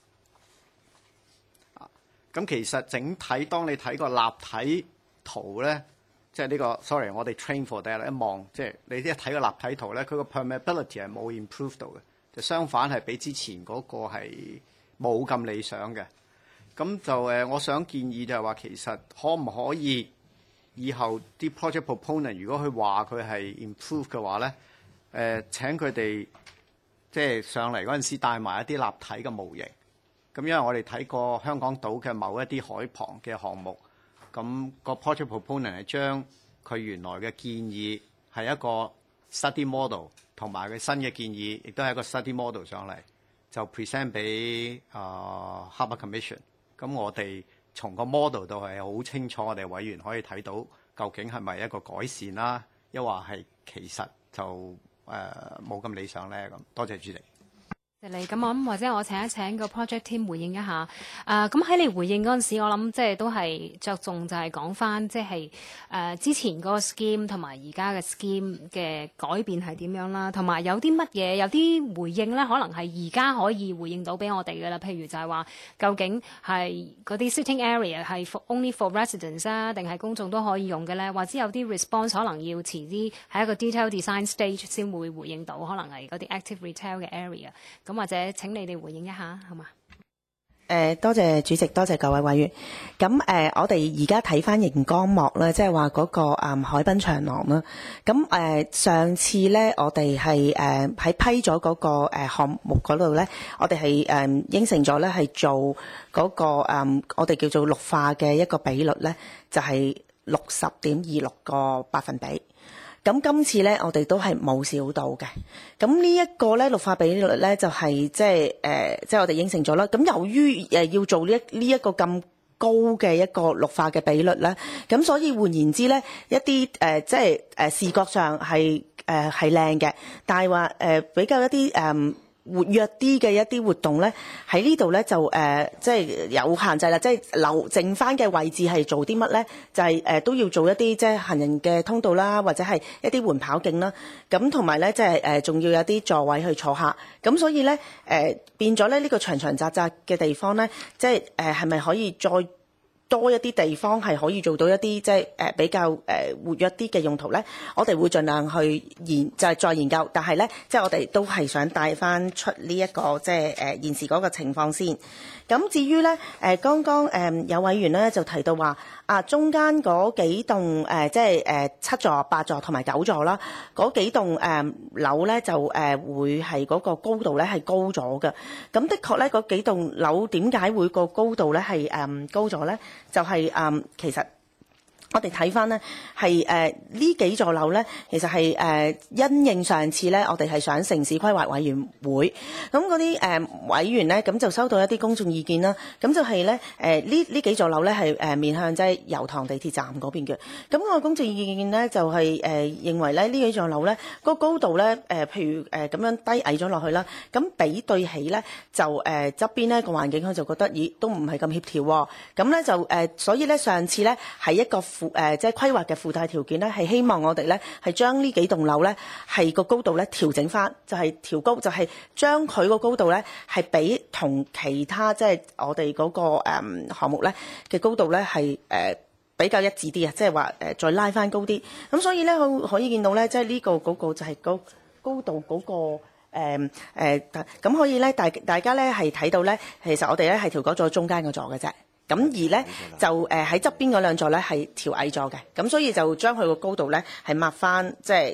咁其實整體當你睇個立體圖咧，即係呢個 sorry， 我哋 train for that 一望，即係你一睇個立體圖咧，佢個 permeability 係冇 improve 到嘅。就相反係比之前嗰個係冇咁理想嘅，咁就誒，我想建議就係話，其實可唔可以以後啲 project proponent 如果佢話佢係 improve 嘅話咧，誒、呃、請佢哋即係上嚟嗰陣時帶埋一啲立體嘅模型，咁因為我哋睇過香港島嘅某一啲海旁嘅項目，咁、個 project proponent 係將佢原來嘅建議係一個 study model。同埋佢新嘅建議，亦都係一個 study model 上嚟，就 present 俾啊 Harbour Commission。咁我哋從個 model 度係好清楚，我哋委員可以睇到究竟係咪一個改善啦，抑或係其實就誒冇咁理想咧。咁多謝主席。 你咁我諗或者我請一請個 project team 回應一下。誒咁喺你回應嗰陣時，我諗即係都係着重就係講翻即係誒之前嗰個 scheme 同埋而家嘅 scheme 嘅改變係點樣啦，同埋有啲乜嘢有啲回應咧，可能係而家可以回應到俾我哋嘅啦。譬如就係話，究竟係嗰啲 sitting area 係 for only for residents 啊，定係公眾都可以用嘅咧？或者有啲 response 可能要遲啲喺一個 detail design stage 先會回應到，可能係嗰啲 active retail 嘅 area。咁或者請你哋回應一下，好嘛？ 誒，多謝主席，多謝各位委員。咁誒、呃，我哋而家睇翻熒光幕咧，即係話嗰個誒、嗯、海濱長廊啦。咁誒、呃，上次咧，我哋係誒喺批咗嗰、那個誒、呃、項目嗰度咧，我哋係誒應承咗咧係做嗰、那個誒、嗯，我哋叫做綠化嘅一個比率咧，就係六十點二六個百分比。咁今次咧，我哋都係冇少到嘅。咁呢一個咧綠化比率咧，就係即係誒，即係我哋應承咗啦。咁由於誒要做呢一呢一個咁高嘅一個綠化嘅比率咧，咁所以換言之咧，一啲誒即係誒視覺上係誒係靚嘅，但係話誒比較一啲誒。呃活躍啲嘅一啲活動咧，喺呢度咧就誒、呃，即係有限制啦。即係留剩翻嘅位置係做啲乜咧？就係、是、誒、呃、都要做一啲即係行人嘅通道啦，或者係一啲緩跑徑啦。咁同埋咧，即係誒仲要有啲座位去坐下。咁所以咧誒、呃、變咗咧呢、這個長長窄窄嘅地方咧，即係誒係咪可以再多一啲地方係可以做到一啲即係誒比較誒活躍啲嘅用途咧？我哋會盡量去研就係、是、再研究，但係咧即係我哋都係想帶翻出呢、這、一個即係誒現時嗰個情況先。咁至於咧誒剛剛誒有委員咧就提到話啊中間嗰幾棟誒即係誒七座、八座同埋九座啦，嗰幾棟誒樓咧就誒會係嗰個高度咧係高咗嘅。咁的確咧嗰幾棟樓點解會個高度咧係誒高咗咧？就係、是、誒、嗯，其實我哋睇翻咧，係誒呢幾座樓咧，其實係誒、呃、因應上次咧，我哋係想城市規劃委員會，咁嗰啲誒委員咧，咁就收到一啲公眾意見啦。咁就係咧誒呢呢幾座樓咧係誒面向即係油塘地鐵站嗰邊嘅。咁、那個公眾意見咧就係、是、誒、呃、認為咧呢幾座樓咧個高度咧誒、呃、譬如誒咁、呃、樣低矮咗落去啦，咁比對起咧就誒側、呃、邊咧個環境佢就覺得咦都唔係咁協調喎。咁咧就誒、呃、所以咧上次咧係一個附誒、呃、即係規劃嘅附帶條件咧，係希望我哋咧係將呢幾棟樓咧係個高度咧調整翻，就係、是、調高，就係將佢個高度咧係比同其他即係我哋嗰、那個誒、嗯、項目咧嘅高度咧係誒比較一致啲啊，即係話誒再拉翻高啲。咁所以咧可可以見到咧，即係呢個嗰、那個就係高高度嗰、那個誒誒，咁、呃呃、可以咧大大家咧係睇到咧，其實我哋咧係調高咗中間個座嘅啫。咁而咧就誒喺側邊嗰兩座咧係調矮咗嘅，咁所以就將佢個高度咧係抹翻，即係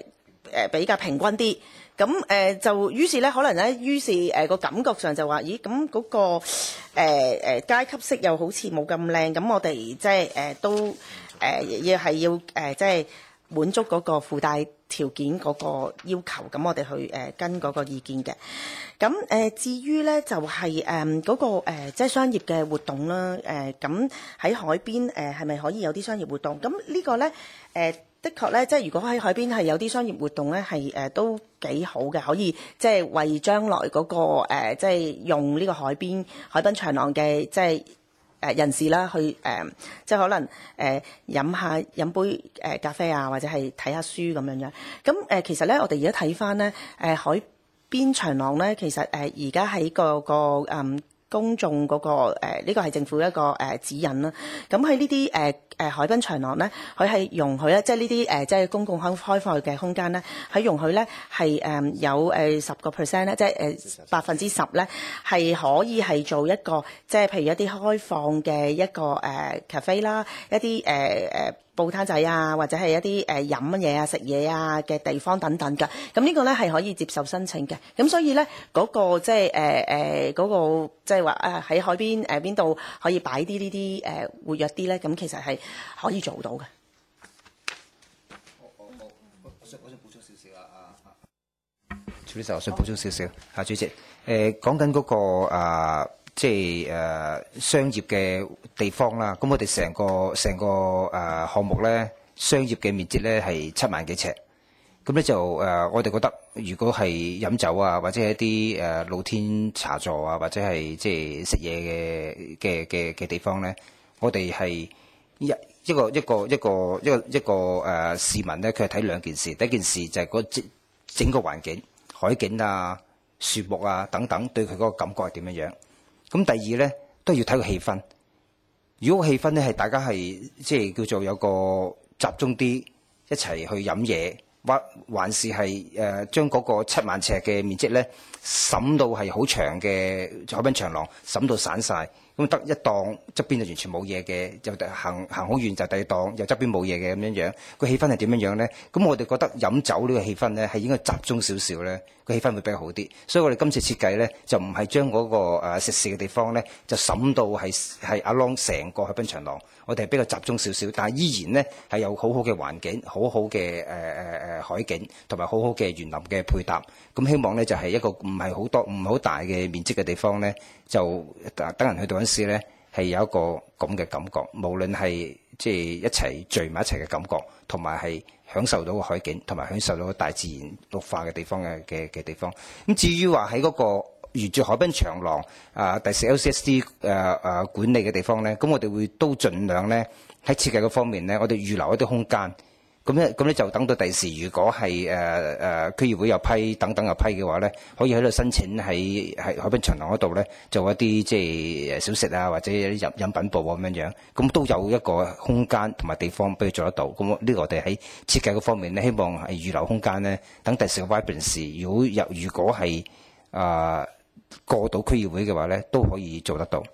誒比較平均啲。咁誒、呃、就於是咧，可能咧，於是誒個、呃、感覺上就話，咦咁嗰、那個誒誒、呃、階級式又好似冇咁靚，咁我哋即係誒都誒要係要誒即係滿足嗰個附帶條件嗰個要求，咁我哋去誒、呃、跟嗰個意見嘅。咁誒、呃、至於咧就係誒嗰個、呃、即係商業嘅活動啦，誒咁喺海邊誒係咪可以有啲商業活動？咁呢個咧誒。呃的確咧，即係如果喺海邊係有啲商業活動咧，係誒、呃、都幾好嘅，可以即係為將來嗰、那個、呃、即係用呢個海邊海濱長廊嘅即係誒、呃、人士啦，去誒、呃、即係可能誒、呃、飲下飲杯誒、呃、咖啡啊，或者係睇下書咁樣樣。咁誒、呃、其實咧，我哋而家睇翻咧誒海邊長廊咧，其實誒而家喺個個嗯。公眾嗰、那個誒，呢、呃這個係政府一個誒、呃、指引啦。咁喺呢啲誒誒海濱長廊咧，佢係容許咧，即係呢啲誒即係公共開開放嘅空間咧，喺容許咧係誒有誒十個 percent 咧，即係誒百分之十咧，係可以係做一個即係譬如一啲開放嘅一個誒 cafe 啦，一啲誒誒報攤仔啊，或者係一啲誒飲乜嘢啊、食嘢啊嘅地方等等㗎。咁呢個咧係可以接受申請嘅。咁所以咧嗰、那個即係誒誒嗰個即係話啊喺海邊誒邊度可以擺啲呢啲誒活躍啲咧？咁其實係可以做到嘅。 我我我我想我想補充少少啊啊！主席，我想補充少少啊，主席誒講緊嗰個啊。即係誒、呃、商業嘅地方啦，咁我哋成個成個誒、呃、項目咧，商業嘅面積咧係七萬幾尺，咁咧就誒、呃、我哋覺得，如果係飲酒啊，或者係一啲誒、呃、露天茶座啊，或者係即係食嘢嘅嘅嘅嘅地方咧，我哋係一一個一個一個一個一個誒、呃、市民咧，佢係睇兩件事，第一件事就係嗰整整個環境、海景啊、樹木啊等等，對佢嗰個感覺係點樣樣。咁第二咧都要睇個氣氛。如果個氣氛咧係大家係即係叫做有個集中啲一齊去飲嘢，或還是係誒、呃、將嗰個七萬尺嘅面積咧審到係好長嘅海濱長廊，審到散晒。咁得一檔側邊就完全冇嘢嘅，就行行好遠就第二檔又側邊冇嘢嘅咁樣樣。個氣氛係點樣樣咧？咁我哋覺得飲酒呢個氣氛咧係應該集中少少咧，個氣氛會比較好啲。所以我哋今次設計咧就唔係將嗰個誒食肆嘅地方咧就審到係係 along 成個海濱長廊，我哋係比較集中少少，但係依然咧係有好好嘅環境、好好嘅誒誒誒海景同埋好好嘅園林嘅配搭。咁希望咧就係一個唔係好多唔係好大嘅面積嘅地方咧，就等人去到嗰陣時咧係有一個咁嘅感覺，無論係即係一齊聚埋一齊嘅感覺，同埋係享受到個海景，同埋享受到個大自然綠化嘅地方嘅嘅嘅地方。咁至於話喺嗰個沿住海濱長廊啊，第四 L C S D 誒、呃、誒、呃、管理嘅地方咧，咁我哋會都盡量咧喺設計嗰方面咧，我哋預留一啲空間。咁咧，咁咧就等到第時，如果係誒誒區議會有批等等有批嘅話咧，可以喺度申請喺喺海濱長廊嗰度咧做一啲即係小食啊，或者有啲飲飲品部咁樣樣，咁都有一個空間同埋地方俾佢做得到。咁呢個我哋喺設計嗰方面咧，希望係預留空間咧，等第時嘅 vibrance，如果有如果係啊、呃、過到區議會嘅話咧，都可以做得到。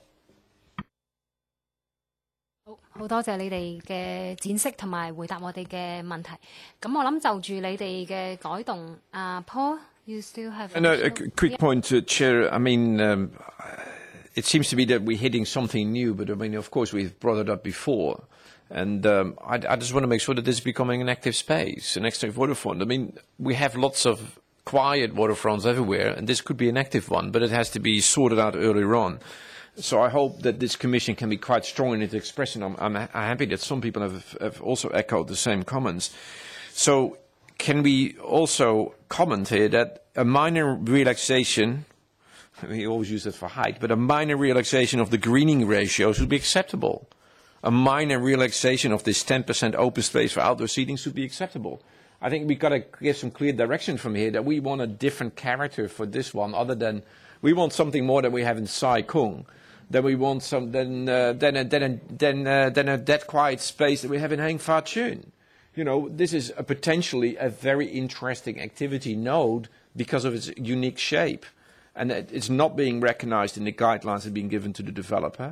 好多謝你哋嘅展示同埋回答我哋嘅問題。咁我諗就住你哋嘅改動，啊、uh, Paul, you still have. And a, a quick point, uh, Chair. I mean, um, it seems to me that we're hitting something new, but I mean, of course, we've brought it up before, and um, I, I just want to make sure that this is becoming an active space, an active waterfront. I mean, we have lots of quiet waterfronts everywhere, and this could be an active one, but it has to be sorted out earlier on. So I hope that this commission can be quite strong in its expression. I'm, I'm, I'm happy that some people have, have also echoed the same comments. So can we also comment here that a minor relaxation, we always use that for height, but a minor relaxation of the greening ratio should be acceptable. A minor relaxation of this ten percent open space for outdoor seating should be acceptable. I think we've got to give some clear direction from here that we want a different character for this one other than we want something more than we have in Sai Kung. Then we want some, then, uh, then, uh, then, uh, then, uh, then a dead quiet space that we have in Hang Fa Chun. You know, this is a potentially a very interesting activity node because of its unique shape. And it's not being recognized in the guidelines that are being given to the developer.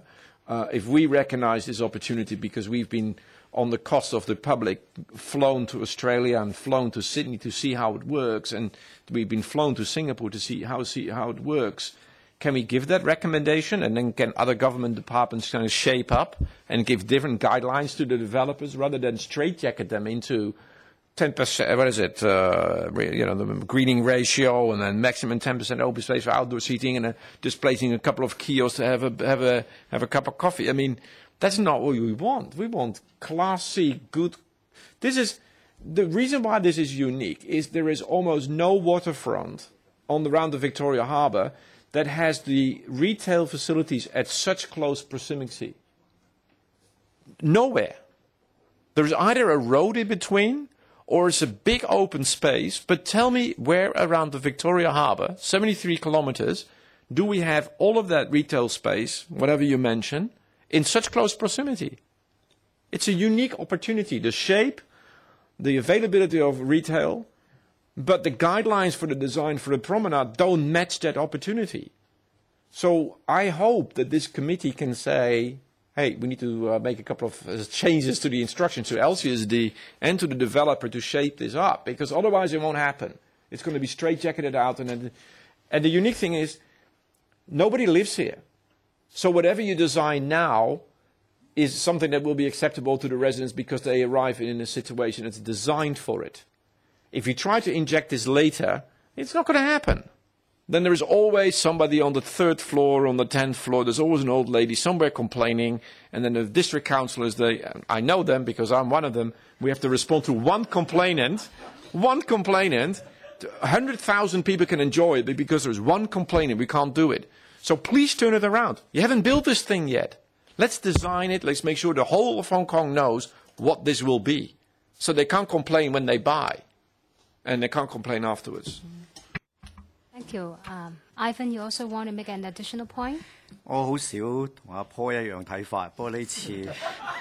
uh, if we recognize this opportunity because we've been on the cost of the public flown to Australia and flown to Sydney to see how it works, and we've been flown to Singapore to see how, see how it works, can we give that recommendation, and then can other government departments kind of shape up and give different guidelines to the developers rather than straitjacket them into ten percent, what is it, uh, you know, the greening ratio and then maximum ten percent open space for outdoor seating and uh, just placing a couple of kiosks to have a, have a, have a cup of coffee. I mean, that's not what we want. We want Class C, good. This is, the reason why this is unique is there is almost no waterfront on the, around the Victoria Harbour that has the retail facilities at such close proximity. Nowhere. There's either a road in between or it's a big open space, but tell me where around the Victoria Harbour, seventy-three kilometres, do we have all of that retail space, whatever you mention, in such close proximity? It's a unique opportunity, the shape, the availability of retail, but the guidelines for the design for the promenade don't match that opportunity. So I hope that this committee can say, hey, we need to uh, make a couple of uh, changes to the instructions to L C S D and to the developer to shape this up, because otherwise it won't happen. It's going to be straitjacketed out. And, then, and the unique thing is, nobody lives here. So whatever you design now is something that will be acceptable to the residents because they arrive in a situation that's designed for it. If you try to inject this later, it's not going to happen. Then there is always somebody on the third floor, on the tenth floor. There's always an old lady somewhere complaining. And then the district councillors, they, I know them because I'm one of them. We have to respond to one complainant. One complainant. one hundred thousand people can enjoy it, but because there's one complainant, we can't do it. So please turn it around. You haven't built this thing yet. Let's design it. Let's make sure the whole of Hong Kong knows what this will be. So they can't complain when they buy. And they can't complain afterwards. Thank you. Um, Ivan, you also want to make an additional point? 我好少同阿 Paul 一樣睇法，不過呢次誒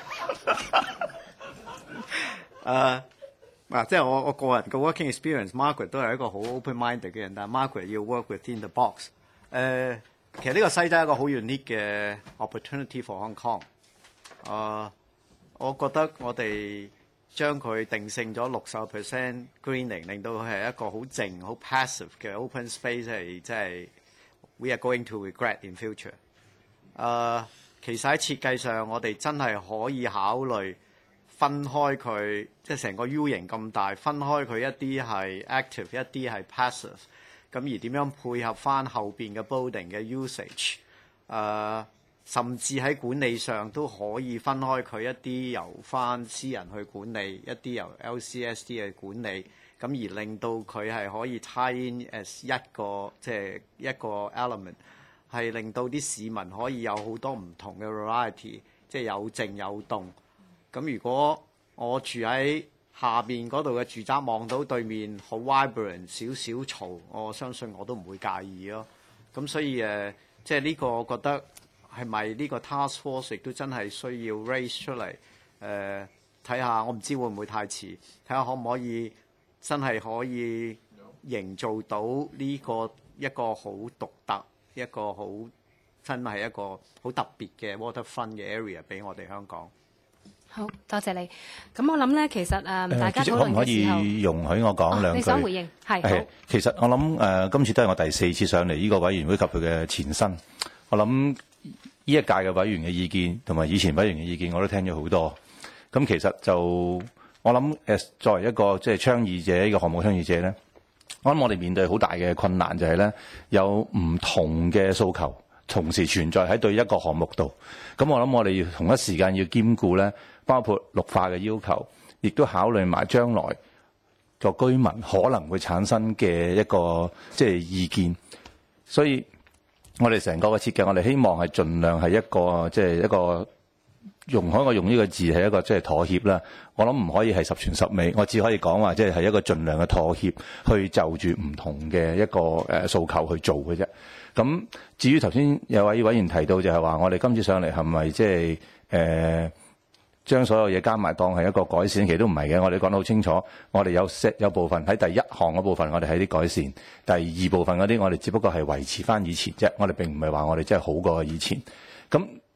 啊，即係我我個人嘅 working experience，Margaret 都係一個好 open-minded 嘅人，但係 Margaret 要 work within the box。誒，其實呢個西真係一個好 unique 嘅 opportunity for Hong Kong。啊，我覺得我哋將佢定性咗六十 percent greening， 令到佢係一個好靜、好 passive 嘅 open space， 係即係 we are going to regret in future。誒，其實喺設計上，我哋真係可以考慮分開佢，即係成個 U 型咁大，分開佢一啲係 active， 一啲係 passive。咁而點樣配合翻後邊嘅 building 嘅 usage？ 誒。甚至喺管理上都可以分開佢一啲由翻私人去管理，一啲由 L C S D 去管理，咁而令到佢係可以 tie in as 一個即係一個 element， 係令到啲市民可以有好多唔同嘅 variety， 即係有靜有動。咁如果我住喺下邊嗰度嘅住宅望到對面好 vibrant 少少嘈，我相信我都唔會介意咯。咁所以誒，即係呢個我覺得。係咪呢個 task force 亦都真係需要 raise 出嚟？誒，睇下我唔知會唔會太遲，睇下可唔可以真係可以營造到呢個一個好獨特、一個好真係一個好特別嘅 waterfront 嘅 area 俾我哋香港。 好多謝你。咁我諗咧，其實誒、呃、大家討論嘅時候， 可唔可以容許我講兩句？ 你想回應係？ 係，其實我諗誒、呃，今次都係我第四次上嚟呢個委員會及佢嘅前身。我諗。呢一屆嘅委員嘅意見同埋以前委員嘅意見我都聽咗好多，咁其實就我諗誒作為一個即係倡議者，呢個項目倡議者咧，我諗我哋面對好大嘅困難就係咧有唔同嘅訴求同時存在喺對一個項目度，咁我諗我哋要同一時間要兼顧咧，包括綠化嘅要求，亦都考慮埋將來個居民可能會產生嘅一個即係意見，所以。我哋成個嘅設計，我哋希望係盡量係一個即係、就是、一個容許我用呢個字係一個即係妥協啦。我諗唔可以係十全十美，我只可以講話即係係一個盡量嘅妥協，去就住唔同嘅一個誒訴求去做嘅啫。咁至於頭先有位委員提到就係話，我哋今次上嚟係咪即係誒將所有嘢加埋當係一個改善？其實都唔係嘅，我哋講得好清楚。我哋有 set 有部分喺第一項嗰部分，我哋係啲改善；第二部分嗰啲，我哋只不過係維持翻以前啫。我哋並唔係話我哋真係好過以前。咁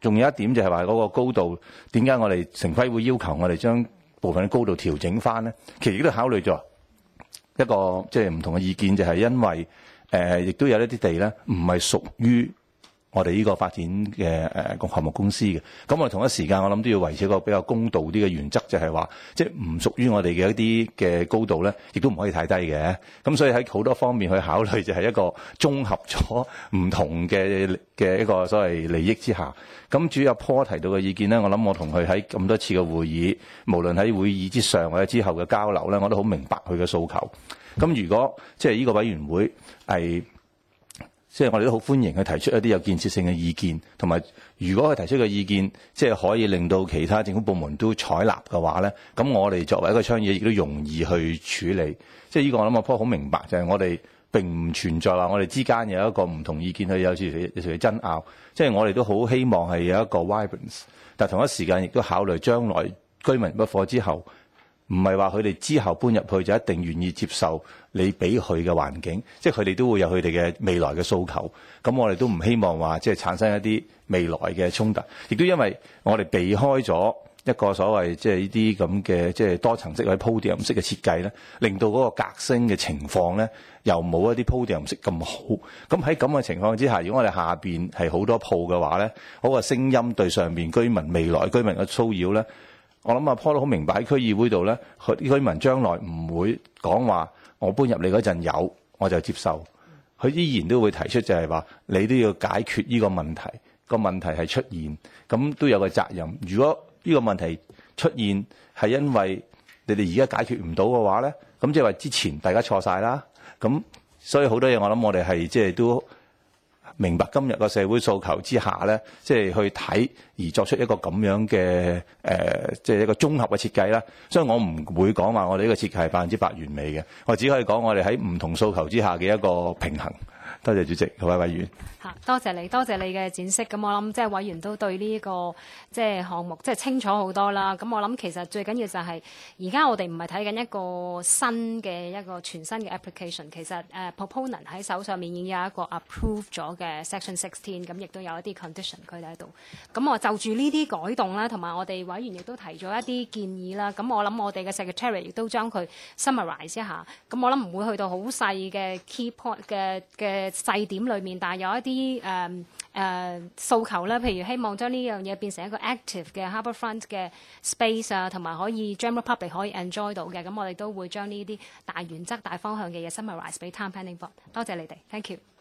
仲有一點就係話嗰個高度，點解我哋城規會要求我哋將部分嘅高度調整翻咧？其實亦都考慮咗一個即係唔同嘅意見，就係因為誒亦都有一啲地咧唔係屬於我哋呢個發展嘅誒個項目公司嘅。咁我哋同一時間我諗都要維持一個比較公道啲嘅原則，就係話即係唔屬於我哋嘅一啲嘅高度咧，亦都唔可以太低嘅。咁所以喺好多方面去考慮，就係一個綜合咗唔同嘅嘅一個所謂利益之下。咁主要阿 Paul 提到嘅意見咧，我諗我同佢喺咁多次嘅會議，無論喺會議之上或者之後嘅交流咧，我都好明白佢嘅訴求。咁如果即係呢個委員會係即係我哋都好歡迎佢提出一啲有建設性嘅意見，同埋如果佢提出嘅意見即係可以令到其他政府部門都採納嘅話咧，咁我哋作為一個倡議亦都容易去處理。即係呢個我諗阿 Paul 好明白，就係我哋並唔存在話我哋之間有一個唔同意見去有時有時爭拗。即係我哋都好希望係有一個 vibrance， 但同一時間亦都考慮將來居民入伙之後，唔係話佢哋之後搬入去就一定願意接受你俾佢嘅環境，即係佢哋都會有佢哋嘅未來嘅訴求。咁我哋都唔希望話即係產生一啲未來嘅衝突，亦都因為我哋避開咗一個所謂即係呢啲咁嘅即係多層式或者鋪墊式嘅設計咧，令到嗰個隔聲嘅情況咧又冇一啲鋪墊式咁好。咁喺咁嘅情況之下，如果我哋下邊係好多鋪嘅話咧，嗰個聲音對上邊居民未來居民嘅騷擾咧，我諗阿 Paul 都好明白喺區議會度咧，佢居民將來唔會講話我搬入嚟嗰陣有我就接受，佢依然都會提出就係話你都要解決呢個問題，個問題係出現，咁都有個責任。如果呢個問題出現係因為你哋而家解決唔到嘅話咧，咁即係話之前大家錯晒啦。咁所以好多嘢我諗我哋係即係都明白今日個社會訴求之下咧，即係去睇而作出一個咁樣嘅誒，即係一個綜合嘅設計啦。所以我唔會講話我哋呢個設計係百分之百完美嘅，我只可以講我哋喺唔同訴求之下嘅一個平衡。多謝主席，各位委員。 嚇，多謝你，多謝你嘅展示。咁我諗即係委員都對呢個即係項目即係清楚好多啦。咁我諗其實最緊要就係而家我哋唔係睇緊一個新嘅一個全新嘅 application。其實誒 proponent 喺手上面已經有一個 approve 咗嘅 section sixteen，咁亦都有一啲 condition 佢哋喺度。咁我就住呢啲改動啦，同埋我哋委員亦都提咗一啲建議啦。咁我諗我哋嘅 secretary 亦都將佢 summarize 一下。咁我諗唔會去到好細嘅 key point 嘅嘅細點裏面，但係有一啲誒誒訴求啦，譬如希望將呢樣嘢變成一個 active 嘅 harbourfront 嘅 space 啊，同埋可以 general public 可以 enjoy 到嘅。咁我哋都會將呢啲大原則、大方向嘅嘢 summarize 俾 town planning board。多謝你哋 ，thank you。